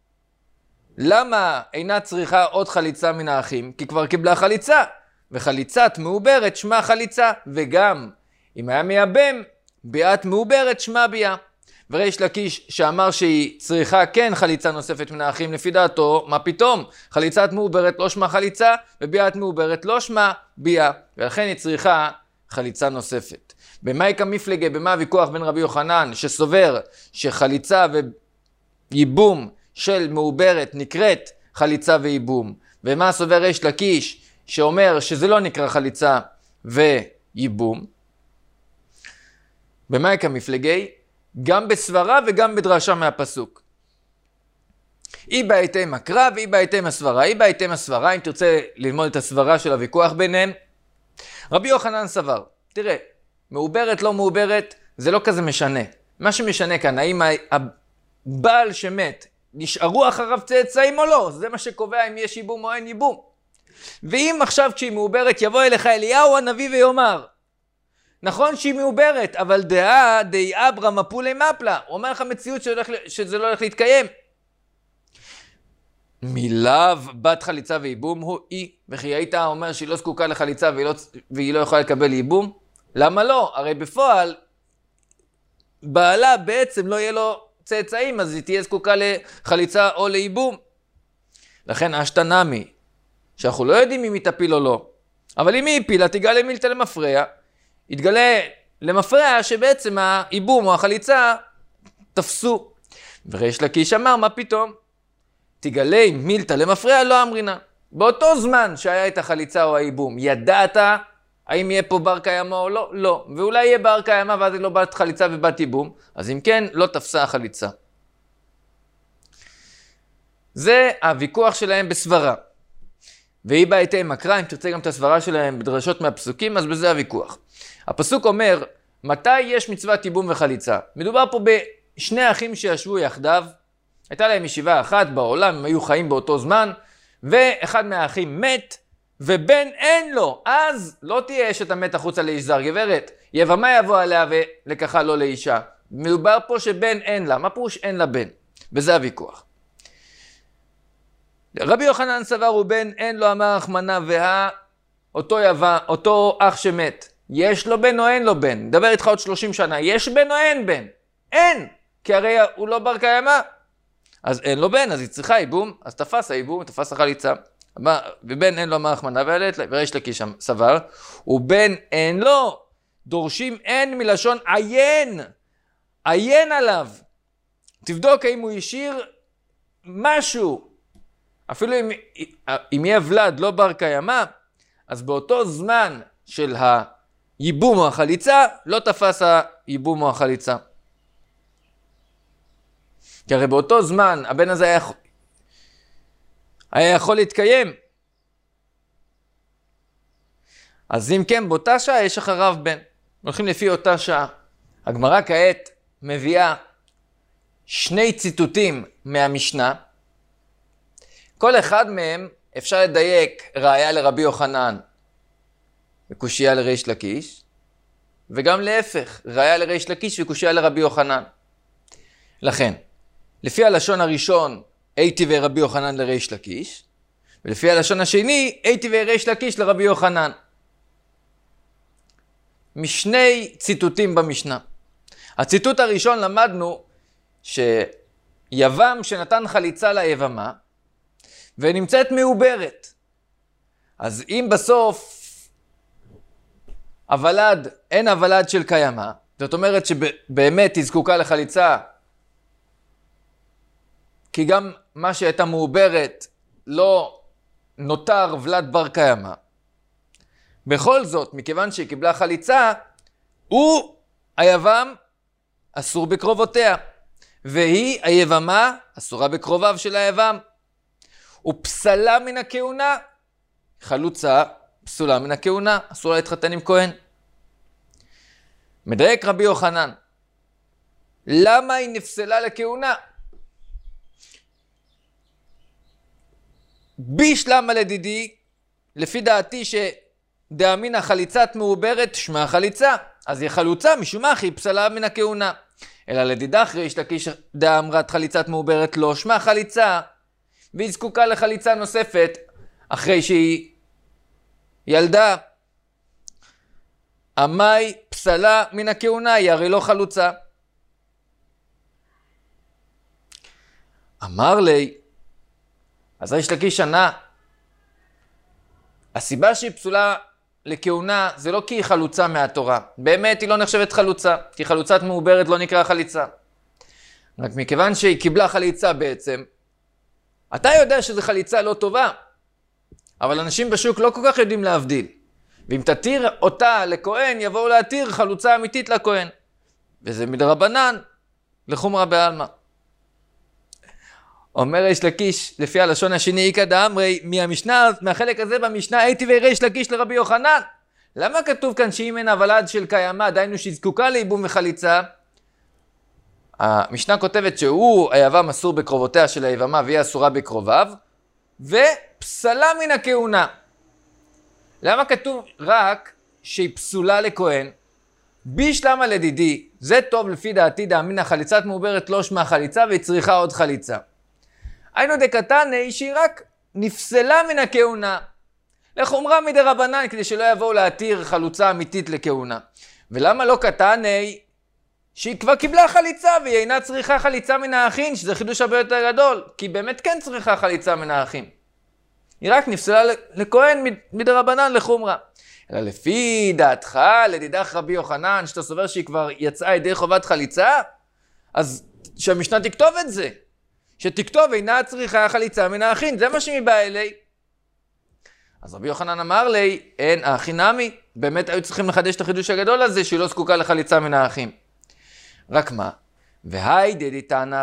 למה אינה צריכה עוד חליצה מן האחים? כי כבר קיבלה חליצה, וחליצת מעוברת שמה חליצה, וגם אם היה מייבם, ביאת מעוברת שמה ביאה. וריש לקיש שאמר שהיא צריכה כן חליצה נוספת מן האחים, לפי דעתו, מה פתאום? חליצת מעוברת לא שמה חליצה, וביאת מעוברת לא שמה ביאה, ולכן היא צריכה חליצה נוספת. במאיקה מפלגה, במה הוויכוח בין רבי יוחנן שסובר שחליצה וייבום של מעוברת נקראת חליצה וייבום, ומה סובר ריש לקיש שאומר שזה לא נקרא חליצה וייבום? במאיקה מפלגי, גם בסברה וגם בדרשה מהפסוק. אי בהתאם הקרא ואי בהתאם הסברה. אי בהתאם הסברה, אם תרצה ללמוד את הסברה של הוויכוח ביניהם, רבי יוחנן סבר, תראה, מעוברת לא מעוברת זה לא כזה משנה. מה שמשנה כאן, האם הבעל שמת נשארו אחריו צאצאים או לא, זה מה שקובע אם יש ייבום או אין ייבום. ואם עכשיו כשהיא מעוברת יבוא אליך אליהו הנביא ויאמר, נכון שהיא מעוברת, אבל דעה די אברה מפולי מפלה, הוא אומר לך מציאות שזה לא הולך להתקיים. מילאו בת חליצה וייבום הוא אי, וכי היית אומר שהיא לא זקוקה לחליצה והיא לא יכולה לקבל ייבום? למה לא? הרי בפועל בעלה בעצם לא יהיה לו צאצאים, אז היא תהיה זקוקה לחליצה או לייבום. לכן אשתנמי, שאנחנו לא יודעים אם היא תפיל או לא, אבל אם היא הפילה תגלה מילתא למפרע, יתגלה למפרע שבעצם הייבום או החליצה תפסו. וריש לקיש אמר, מה פתאום? תגלה מילתא למפרע לא אמרינה. באותו זמן שהיה את החליצה או הייבום, ידעת האם יהיה פה בר קיימא או לא? לא. ואולי יהיה בר קיימא ואז היא לא בת חליצה ובת ייבום, אז אם כן, לא תפסה החליצה. זה הוויכוח שלהם בסברה. והיא בהתאם הקרא, אם תרצה גם את הסברה שלהם בדרשות מהפסוקים, אז בזה הוויכוח. הפסוק אומר, מתי יש מצוות ייבום וחליצה? מדובר פה בשני אחים שישבו יחדיו, הייתה להם ישיבה אחת בעולם, הם היו חיים באותו זמן, ואחד מהאחים מת, ובן אין לו, אז לא תהיה אשת המת החוצה לאיש זר, גברת, יבמה יבוא עליה ולקחה לו לאישה. מדובר פה שבן אין לה, מה פירוש אין לה בן? וזה הוויכוח. רבי יוחנן סבר הוא בן אין לו, אמר רחמנא אותו אח שמת, יש לו בן או אין לו בן? נדבר איתך עוד 30 שנה, יש בן או אין בן? אין, כי הרי הוא לא בר קיימא. אז אין לו בן, אז היא צריכה ייבום, אז תפס הייבום, תפס החליצה. ובן אין לו, אמר רחמנא וריש לקיש סבר, ובן אין לו, דורשים אין מלשון עיין, עיין עליו. תבדוק האם הוא השאיר משהו, אפילו אם יהיה ולד לא בר קיימא, אז באותו זמן של הייבום או החליצה, לא תפס הייבום או החליצה. כי הרי באותו זמן הבן הזה היה יכול להתקיים. אז אם כן, באותה שעה יש אחריו בן. הולכים לפי אותה שעה. הגמרא כעת מביאה שני ציטוטים מהמשנה. כל אחד מהם אפשר לדייק ראיה לרבי יוחנן וקושייה לריש לקיש, וגם להפך, ראיה לריש לקיש וקושייה לרבי יוחנן. לכן, לפי הלשון הראשון, הייתי ורבי יוחנן לריש לקיש, ולפי הלשון השני, הייתי וריש לקיש לרבי יוחנן. משני ציטוטים במשנה. הציטוט הראשון למדנו שיבם שנתן חליצה ליבמה, ונמצאת מעוברת. אז אם בסוף הוולד, אין הוולד של קיימא, זאת אומרת שבאמת היא זקוקה לחליצה, כי גם מה שהייתה מעוברת לא נותר ולד בר קיימא. בכל זאת, מכיוון שהיא קיבלה חליצה, הוא היבם אסור בקרובותיה, והיא היבמה אסורה בקרוביו של היבם. ופסלה מן הכהונה, חלוצה פסולה מן הכהונה, אסור להתחתן עם כהן. מדייק רבי יוחנן, למה היא נפסלה לכהונה? בישלמה לדידי, לפי דעתי שדאמינא חליצת מעוברת שמה חליצה, אז היא חלוצה משום מה היא פסלה מן הכהונה. אלא לדידך ריש לקיש דאמרת חליצת מעוברת לא שמה חליצה, והיא זקוקה לחליצה נוספת אחרי שהיא ילדה. עמי פסלה מן הכהונה, היא הרי לא חלוצה. אמר לי, אז ריש לקיש ענה, הסיבה שהיא פסולה לכהונה זה לא כי היא חלוצה מהתורה. באמת היא לא נחשבת חלוצה, כי חלוצת מעוברת לא נקרא חליצה. רק מכיוון שהיא קיבלה חליצה בעצם, אתה יודע שזו חליצה לא טובה, אבל אנשים בשוק לא כל כך יודעים להבדיל. ואם תתיר אותה לכהן, יבואו להתיר חלוצה אמיתית לכהן. וזה מדרבנן לחומרה בעלמא. אומר ריש לקיש, לפי הלשון השני, איקא דאמרי, מהחלק הזה במשנה, הייתי וריש לקיש לרבי יוחנן. למה כתוב כאן שאם אין הוולד של קיימא, דהיינו שהיא זקוקה לייבום וחליצה? המשנה כותבת שהוא היבם אסור בקרובותיה של היבמה, והיא אסורה בקרוביו, ופסלה מן הכהונה. למה כתוב רק שהיא פסולה לכהן? בישלמה לדידי, זה טוב לפי דעתי דאמינא חליצת מעוברת לא שמה חליצה, והיא צריכה עוד חליצה. היינו דקתני שהיא רק נפסלה מן הכהונה. לחומרה מדרבנן, כדי שלא יבואו להתיר חלוצה אמיתית לכהונה. ולמה לא קטני שהיא כבר קיבלה חליצה והיא אינה צריכה חליצה מן האחים, שזה חידוש הרבה יותר גדול, כי באמת כן צריכה חליצה מן האחים. היא רק נפסלה לכהן מדרבנן לחומרה. אלא לפי דעתך, לדידך רבי יוחנן, שאתה סובר שהיא כבר יצאה ידי חובת חליצה, אז שהמשנה תכתוב את זה. שתכתוב אינה צריכה חליצה מן האחים, זה מה שהיא באה אלי. אז רבי יוחנן אמר לי, אין האחים נמי, באמת היו צריכים לחדש את החידוש הגדול הזה, שהיא לא זקוקה לחליצה מן האחים. רק מה? והי דתנא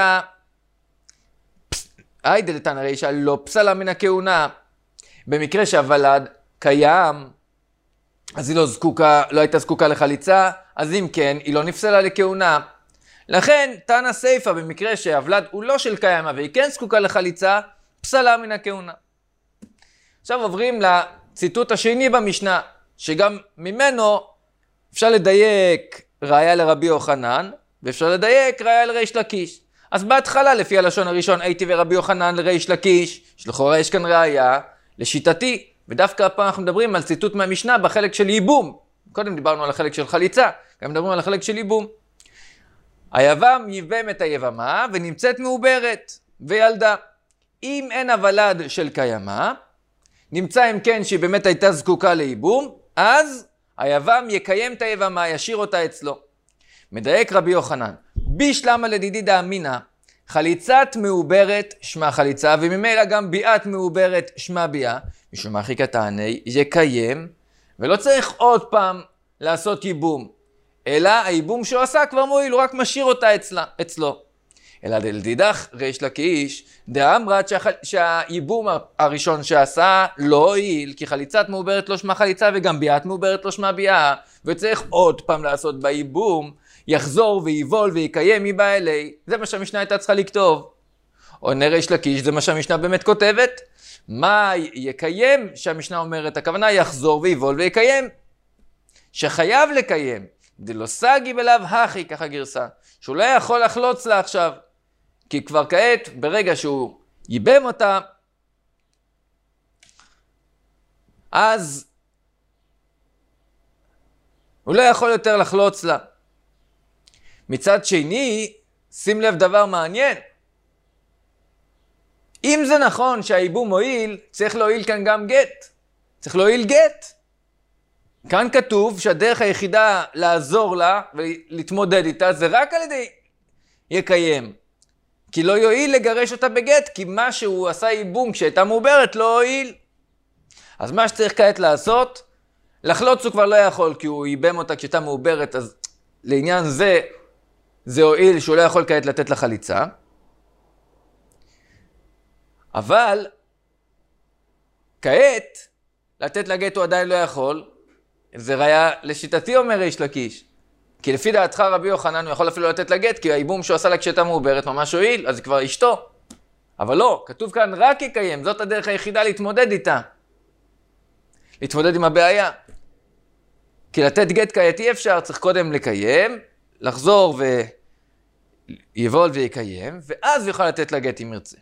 רישא לא פסלה מן הכהונה. במקרה שהוולד קיים, אז היא לא הייתה זקוקה לחליצה, אז אם כן, היא לא נפסלה לכהונה. לכן, תנא סיפא, במקרה שהוולד הוא לא של קיימא, והיא כן זקוקה לחליצה, פסלה מן הכהונה. עכשיו עוברים לציטוט השני במשנה, שגם ממנו אפשר לדייק ראיה לרבי יוחנן, ואפשר לדייק ראיה לריש לקיש. אז בהתחלה, לפי הלשון הראשון, הייתי ורבי יוחנן לריש לקיש, שלכאורה יש כאן ראיה לשיטתי, ודווקא הפעם אנחנו מדברים על ציטוט מהמשנה בחלק של ייבום. קודם דיברנו על החלק של חליצה, גם מדברים על החלק של ייבום. היבם ייבם את היבמה ונמצאת מעוברת וילדה. אם אין הוולד של קיימא, נמצא אם כן שהיא באמת הייתה זקוקה לייבום, אז היבם יקיים את היבמה, ישאיר אותה אצלו. מדייק רבי יוחנן, בישלמה לדידי דאמינא, חליצת מעוברת שמה חליצה, וממילא גם ביאת מעוברת שמה ביאה, משום מה הכי קטני יקיים, ולא צריך עוד פעם לעשות ייבום, אלא הייבום שהוא עשה כבר מועיל, הוא רק משאיר אותה אצלו. אלא דלדידך ריש לקיש, דאמרת שהייבום הראשון שעשה לא הועיל, כי חליצת מעוברת לא שמה חליצה, וגם ביאת מעוברת לא שמה ביאה, וצריך עוד פעם לעשות בייבום, יחזור ויבול ויקיים מי בא אלי. זה מה שהמשנה הייתה צריכה לכתוב. או ריש לקיש, זה מה שהמשנה באמת כותבת. מה יקיים שהמשנה אומרת? הכוונה יחזור ויבול ויקיים. שחייב לקיים. דלא סגי בלאו הכי, ככה גרסה. שהוא לא יכול לחלוץ לה עכשיו. כי כבר כעת, ברגע שהוא ייבם אותה, אז הוא לא יכול יותר לחלוץ לה. מצד שני, שים לב דבר מעניין. אם זה נכון שהייבום מועיל, צריך להועיל כאן גם גט. צריך להועיל גט. כאן כתוב שהדרך היחידה לעזור לה ולהתמודד איתה זה רק על ידי יקיים. כי לא יועיל לגרש אותה בגט, כי מה שהוא עשה ייבום כשהייתה מעוברת לא הועיל. אז מה שצריך כעת לעשות, לחלוץ הוא כבר לא יכול, כי הוא ייבם אותה כשהייתה מעוברת, אז לעניין זה הועיל שהוא לא יכול כעת לתת לה חליצה. אבל כעת לתת לה גט הוא עדיין לא יכול, זה ראיה לשיטתי אומר ריש לקיש. כי לפי דעתך רבי יוחנן הוא יכול אפילו לתת לה גט, כי הייבום שהוא עשה לה כשהייתה מעוברת ממש הועיל, אז היא כבר אשתו. אבל לא, כתוב כאן רק יקיים, זאת הדרך היחידה להתמודד איתה. להתמודד עם הבעיה. כי לתת גט כעת אי אפשר, צריך קודם לקיים, לחזור ויבול ויקיים, ואז הוא יכול לתת לה גט אם ירצה.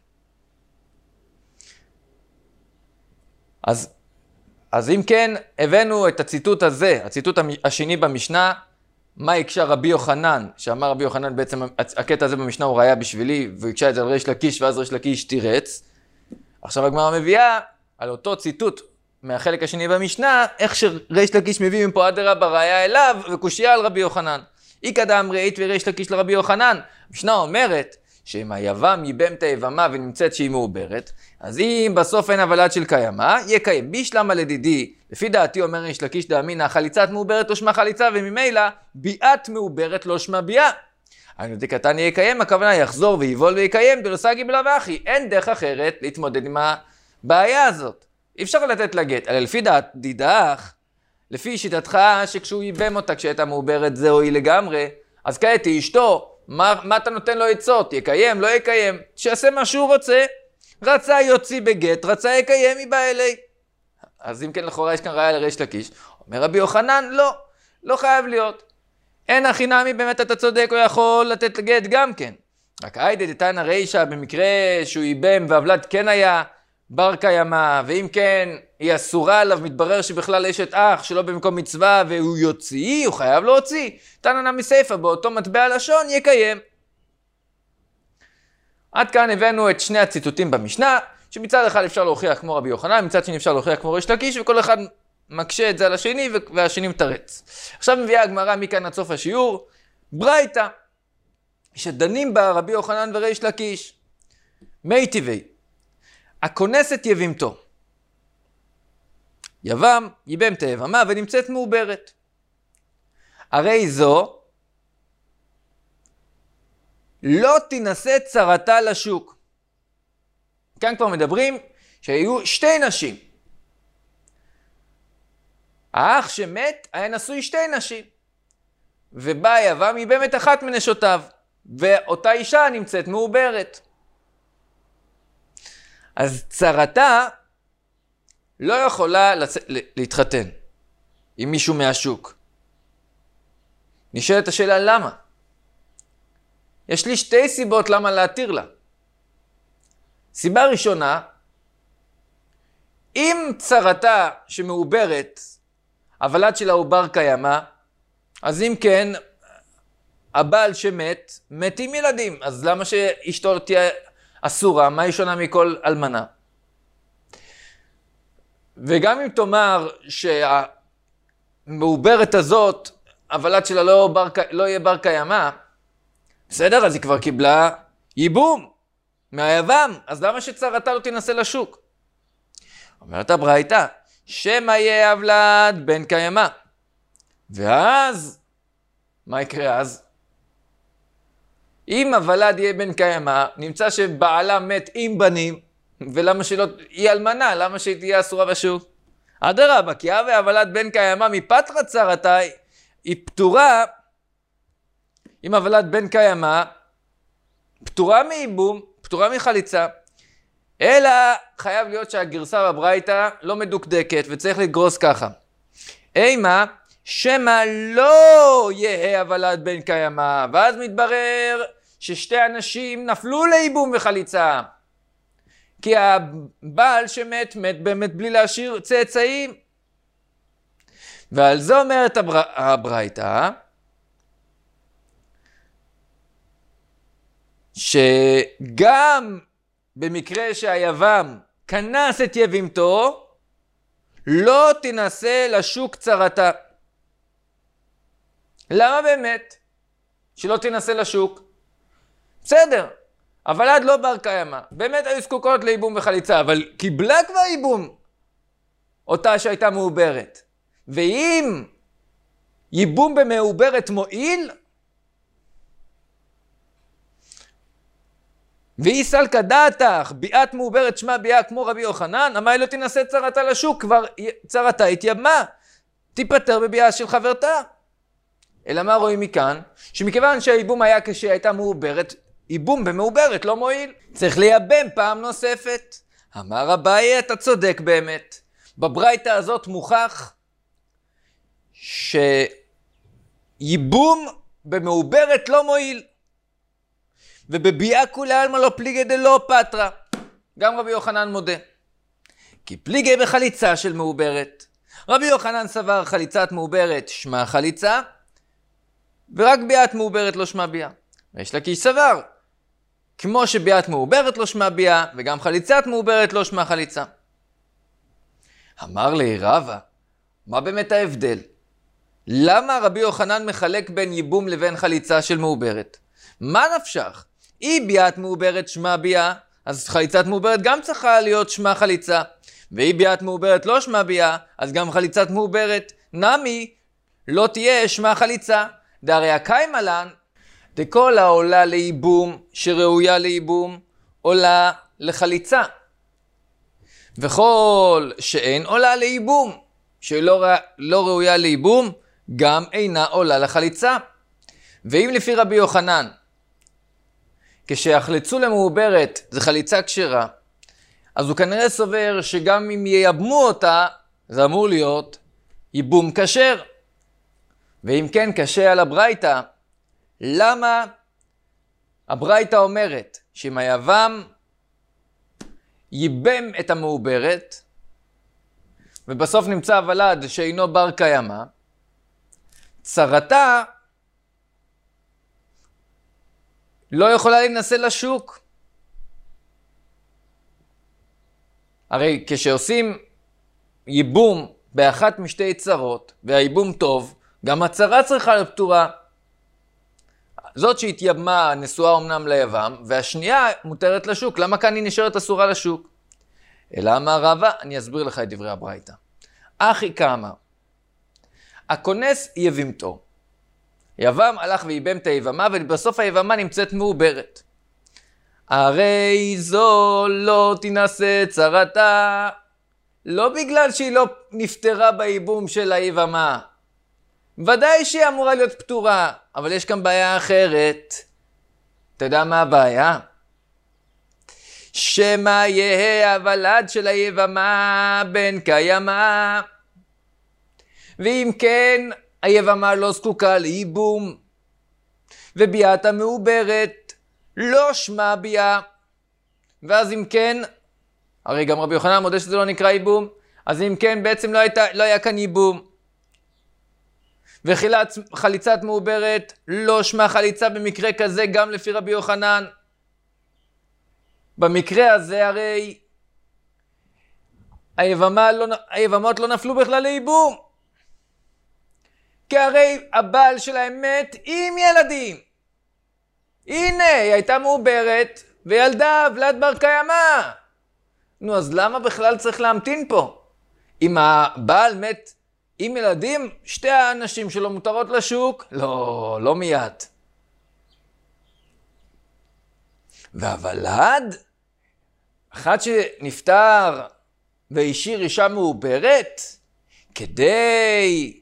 אז אם כן, הבאנו את הציטוט הזה, הציטוט השני במשנה, מה יקשה רבי יוחנן, שאמר רבי יוחנן בעצם, הקטע הזה במשנה הוא ראיה בשבילי, והקשה את זה על ריש לקיש, ואז ריש לקיש תירץ. עכשיו הגמרא מביאה על אותו ציטוט מהחלק השני במשנה, איך שריש לקיש מביא מפה אדרבה ראיה אליו, וקושיה על רבי יוחנן. איקא דאמרית וריש לקיש לרבי יוחנן. המשנה אומרת, שאם היבם ייבם את היבמה ונמצאת שהיא מעוברת, אז אם בסוף אין הוולד של קיימה, יקיים. בישלמה לדידי, לפי דעתי אומר ריש לקיש דאמינא, חליצת מעוברת לא שמה חליצה, וממילא ביאת מעוברת לא שמה ביאה. אני דקתני יקיים, הכוונה יחזור ויבול ויקיים, דלוסגי בלה ואחי. אין דרך אחרת להתמודד עם הבעיה הזאת. אי אפשר לתת לה גט, אלא לפי דידך, לפי שיטתך שכשהוא ייבם אותה כשהייתה מעוברת זה הועיל לגמרי, אז כעת היא אשתו, מה אתה נותן לו עצות? יקיים, לא יקיים, שיעשה מה שהוא רוצה, רצה יוציא בגט, רצה יקיים, היא באה אלי. אז אם כן לכאורה יש כאן ראיה לריש לקיש, אומר רבי יוחנן, לא חייב להיות. אין הכי נמי, באמת אתה צודק, הוא יכול לתת גט גם כן. רק היידה דתנא רישא, במקרה שהוא ייבם והוולד כן היה בר קיימא, ואם כן היא אסורה עליו, מתברר שבכלל אשת אח שלא במקום מצווה והוא יוציא, הוא חייב להוציא. תנא נמי סייפא, באותו מטבע לשון יקיים. עד כאן הבאנו את שני הציטוטים במשנה, שמצד אחד אפשר להוכיח כמו רבי יוחנן, מצד שני אפשר להוכיח כמו ריש לקיש, וכל אחד מקשה את זה על השני והשני מתרץ. עכשיו מביאה הגמרא מכאן עד סוף השיעור, ברייתא, שדנים בה רבי יוחנן וריש לקיש. מי טבעי, הכונס את יבימתו. יבם ייבם את היבמה ונמצאת מעוברת. הרי זו לא תנסה צרתה לשוק. כאן כבר מדברים שהיו שתי נשים. האח שמת היה נשוי שתי נשים. ובא יבם ייבם את אחת מנשותיו. ואותה אישה נמצאת מעוברת. אז צרתה לא יכולה להתחתן עם מישהו מהשוק. נשאלת השאלה למה? יש לי שתי סיבות למה להתיר לה. סיבה ראשונה, אם צרתה שמעוברת, הוולד שלה הוא בר קיימא, אז אם כן, הבעל שמת, מת עם ילדים, אז למה שאשתו תהיה אסורה? מה היא שונה מכל אלמנה? וגם אם תאמר שהמעוברת הזאת, הוולד שלה לא יהיה בר קיימא, בסדר, אז היא כבר קיבלה ייבום מהיבם, אז למה שצרתה לא תנסה לשוק? אומרת הברייתא, שמא יהיה הוולד בן קיימא. ואז, מה יקרה אז? אם הוולד יהיה בן קיימא, נמצא שבעלה מת עם בנים, ולמה שלא, היא אלמנה, למה שהיא תהיה אסורה בשוק? אדרבה, כי הווה הוולד בן קיימא מפתחא צרתה, היא פטורה, אם הוולד בן קיימא, פטורה מייבום, פטורה מחליצה, אלא חייב להיות שהגרסה בברייתא לא מדוקדקת, וצריך לגרוס ככה. אימה, שמא לא יהיה הוולד בן קיימא, ואז מתברר ששתי אנשים נפלו לייבום וחליצה. כי הבעל שמת, מת באמת בלי להשאיר צאצאים. ועל זה אומרת הברייתא, שגם במקרה שהיבם כנס את יבימתו, לא תנסה לשוק צרתה. למה באמת? שלא תנסה לשוק? בסדר, אבל עד לא בר קיימא. באמת היו זקוקות לייבום וחליצה, אבל קיבלה כבר ייבום. אותה שהייתה מעוברת. ואם ייבום במעוברת מועיל, והיא סלקא דעתך, ביאת מעוברת שמה ביאה כמו רבי יוחנן, אמר לא תנסה צרתה לשוק, כבר צרתה התייבמה, תיפטר בביאה של חברתה. אלא מה רואים מכאן? שמכיוון שהייבום היה כשהייתה מעוברת, ייבום במעוברת לא מועיל. צריך לייבם פעם נוספת. אמר אביי, אתה צודק באמת. בברייתא הזאת מוכח שייבום במעוברת לא מועיל. ובביאה כולי עלמא לא פליגי דלא פטרה. גם רבי יוחנן מודה. כי פליגי בחליצה של מעוברת. רבי יוחנן סבר חליצת מעוברת שמה חליצה, ורק ביאת מעוברת לא שמה ביאה. ויש לקיש סבר, כמו שביאת מעוברת לא שמה ביאה, וגם חליצת מעוברת לא שמה חליצה. אמר לי רבא, מה באמת ההבדל? למה רבי יוחנן מחלק בין ייבום לבין חליצה של מעוברת? מה נפשך? אם ביאת מעוברת שמה ביאה, אז חליצת מעוברת גם צריכה להיות שמה חליצה. ואם ביאת מעוברת לא שמה ביאה, אז גם חליצת מעוברת נמי לא תהיה שמה חליצה. דהרי הקיימא לן, דכל העולה לייבום שראויה לייבום, עולה לחליצה. וכל שאין עולה לייבום, שלא ראויה לייבום, גם אינה עולה לחליצה. ואם לפי רבי יוחנן, כשיחלצו למעוברת זה חליצה כשרה, אז הוא כנראה סובר שגם אם ייבמו אותה, זה אמור להיות ייבום כשר. ואם כן קשה על הברייתא, למה הברייתא אומרת שאם היבם ייבם את המעוברת, ובסוף נמצא הוולד שאינו בר קיימא, צרתה לא יכולה להינשא לשוק. הרי כשעושים ייבום באחת משתי צרות, והייבום טוב, גם הצרה צריכה להיות פטורה. זאת שהתייבמה נשואה אמנם ליבם, והשנייה מותרת לשוק. למה כאן היא נשארת אסורה לשוק? אלא אמר רבא, אני אסביר לך את דברי הברייתא. אחי כאמר, הכונס יבמתו. יבם הלך וייבם את היבמה, ובסוף היבמה נמצאת מעוברת. הרי זו לא תנסה צרתה, לא בגלל שהיא לא נפטרה בייבום של היבמה. ודאי שהיא אמורה להיות פטורה, אבל יש כאן בעיה אחרת. אתה יודע מה הבעיה? שמה יהיה הוולד של היבמה בן קיימא, ואם כן היבמה לא זקוקה לייבום, וביאת המעוברת לא שמה ביאה. ואז אם כן, הרי גם רבי יוחנן מודה שזה לא נקרא ייבום, אז אם כן בעצם לא היה כאן ייבום. וחליצת מעוברת לא שמה חליצה במקרה כזה גם לפי רבי יוחנן. במקרה הזה הרי היבמות לא נפלו בכלל לייבום. כי הרי הבעל שלהם מת עם ילדים. הנה, היא הייתה מעוברת וילדה ולד בר קיימא. נו, אז למה בכלל צריך להמתין פה? אם הבעל מת עם ילדים, שתי האנשים שלו מותרות לשוק? לא מיד. והוולד, אחת שנפטר והשאיר אישה מעוברת, כדי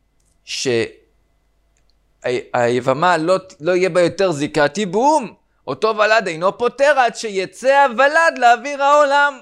שהיבמה לא יהיה בה יותר זיקת ייבום, אותו ולד אינו פוטר עד שיצא הוולד לאוויר העולם.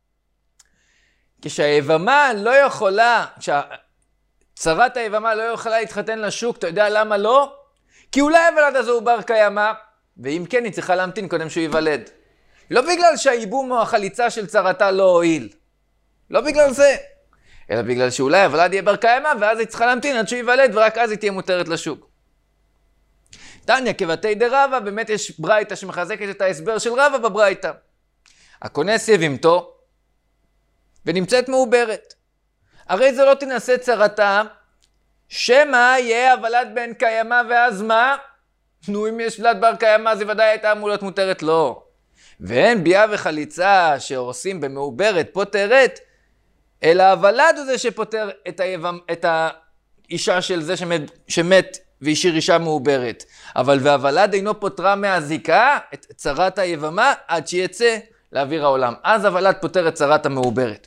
כשהיבמה לא יכולה, כשצרת היבמה לא יכולה להתחתן לשוק, אתה יודע למה לא? כי אולי הוולד הזה הוא בר קיימא, ואם כן היא צריכה להמתין קודם שהוא ייוולד. לא בגלל שהייבום או החליצה של צרתה לא הועיל. לא בגלל זה. אלא בגלל שאולי הוולד יהיה בר קיימא, ואז היא צריכה להמתין עד שהוא ייוולד, ורק אז היא תהיה מותרת לשוק. תניא כבתי דרבא, באמת יש ברייתא שמחזקת את ההסבר של רבא בברייתא. הכונס יבמתו, ונמצאת מעוברת. הרי זו לא תנסה צרתה, שמא יהיה הוולד בן קיימא ואז מה? נו, אם יש ולד בר קיימא, זה ודאי הייתה אמורה להיות מותרת לו. ואין ביאה וחליצה שעושים במעוברת פותרת, אלא הוולד הוא זה שפותר את האישה של זה שמת והשאיר אישה מעוברת. אבל והוולד אינו פותרה מהזיקה את צרת היבמה עד שיצא לאוויר העולם. אז הוולד פותר את צרת המעוברת.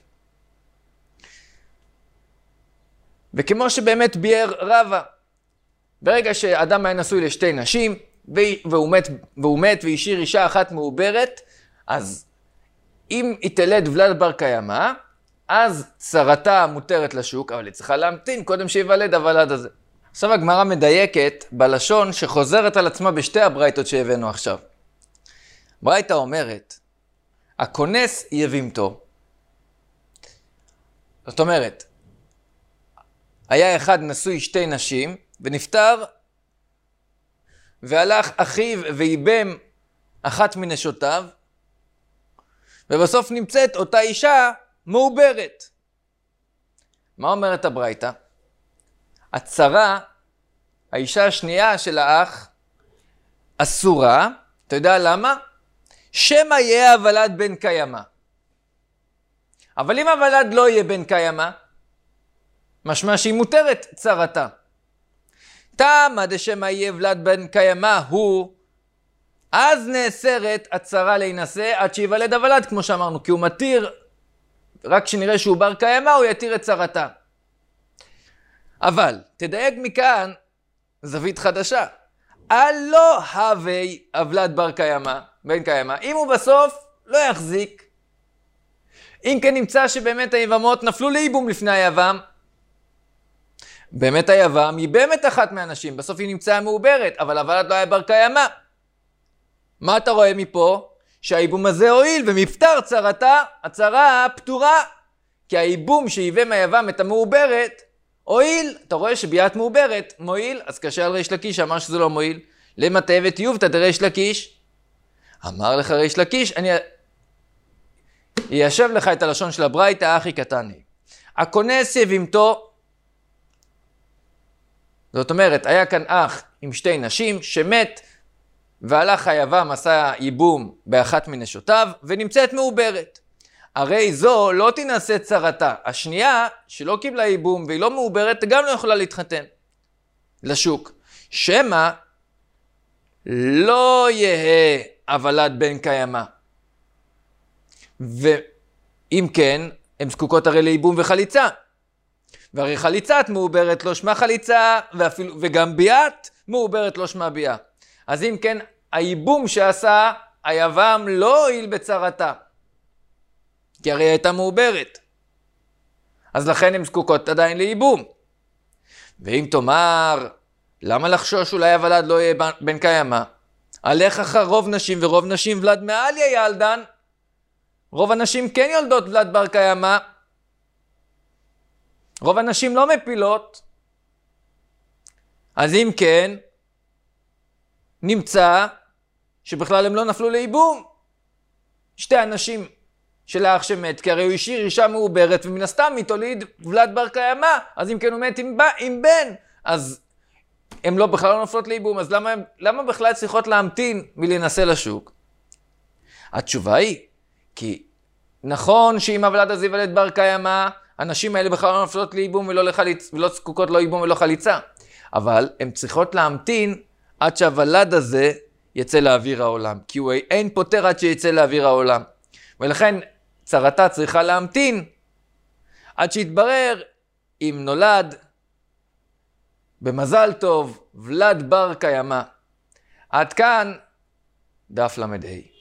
וכמו שבאמת ביאר רבא, ברגע שאדם היה נשוי לשתי נשים, והוא מת והשאיר אישה אחת מעוברת, אז אם היא תלד ולד בר קיימא, אז צרתה מותרת לשוק, אבל היא צריכה להמתין קודם שיוולד הוולד הזה. עכשיו הגמרא מדייקת בלשון שחוזרת על עצמה בשתי הברייתות שהבאנו עכשיו. ברייתא אומרת, הכונס יבימתו. זאת אומרת, היה אחד נשוי שתי נשים, ונפטר, והלך אחיו וייבם אחת מנשותיו, ובסוף נמצאת אותה אישה מעוברת. מה אומרת הברייתא? הצרה, האישה השנייה של האח, אסורה. אתה יודע למה? שמא יהיה הוולד בן קיימא. אבל אם הוולד לא יהיה בן קיימא, משמע שהיא מותרת צרתה. תמה דשמא יהיה ולד בן קיימא הוא, אז נאסרת הצרה להינשא עד שיוולד הוולד, כמו שאמרנו, כי הוא מתיר, רק כשנראה שהוא בר קיימא הוא יתיר את צרתה. אבל תדייק מכאן זווית חדשה. הלא הווי הוולד בר קיימא, בן קיימא, אם הוא בסוף לא יחזיק, אם כן נמצא שבאמת היבמות נפלו לייבום לפני היבם, באמת היבם ייבם את אחת מהנשים, בסוף היא נמצאה מעוברת, אבל הוולד לא היה בר קיימא. מה אתה רואה מפה? שהייבום הזה הועיל ומפטר צרתה, הצרה פטורה. כי הייבום שייבם היבם את המעוברת, הועיל. אתה רואה שביאת מעוברת מועיל, אז קשה על ריש לקיש אמר שזה לא מועיל. למה תאבת יובתא דריש לקיש? אמר לך ריש לקיש, אני יישב לך את הלשון של הברייתא אחי קטני. הכונס יבימתו, זאת אומרת, היה כאן אח עם שתי נשים שמת, והלך היבם עשה ייבום באחת מנשותיו, ונמצאת מעוברת. הרי זו לא תנסה צרתה. השנייה, שלא קיבלה ייבום והיא לא מעוברת, גם לא יכולה להתחתן לשוק. שמא לא יהיה הוולד בן קיימא. ואם כן, הן זקוקות הרי לייבום וחליצה. והרי חליצת מעוברת לא שמה חליצה, וגם ביאת מעוברת לא שמה ביאה. אז אם כן, הייבום שעשה היבם לא הועיל בצרתה, כי הרי הייתה מעוברת. אז לכן הן זקוקות עדיין לייבום. ואם תאמר, למה לחשוש אולי הוולד לא יהיה בן קיימא? הלך אחר רוב נשים, ורוב נשים ולד מעליה ילדן. רוב הנשים כן יולדות ולד בר קיימא. רוב הנשים לא מפילות. אז אם כן, נמצא שבכלל הם לא נפלו לייבום. שתי הנשים של האח שמת, כי הרי הוא השאיר אישה מעוברת, ומן הסתם היא תוליד ולד בר קיימא, אז אם כן הוא מת עם בן, אז הם לא בכלל לא נופלות לייבום, אז למה בכלל צריכות להמתין מלהינשא לשוק? התשובה היא, כי נכון שאם הוולד הזה ייוולד בר קיימא, הנשים האלה בכלל לא נופלות לייבום ולא זקוקות לא ייבום ולא חליצה, אבל הן צריכות להמתין עד שהוולד הזה יצא לאוויר העולם, כי הוא אין פותר עד שיצא לאוויר העולם. ולכן צרתה צריכה להמתין עד שיתברר אם נולד במזל טוב ולד בר קיימא. עד כאן דף למד.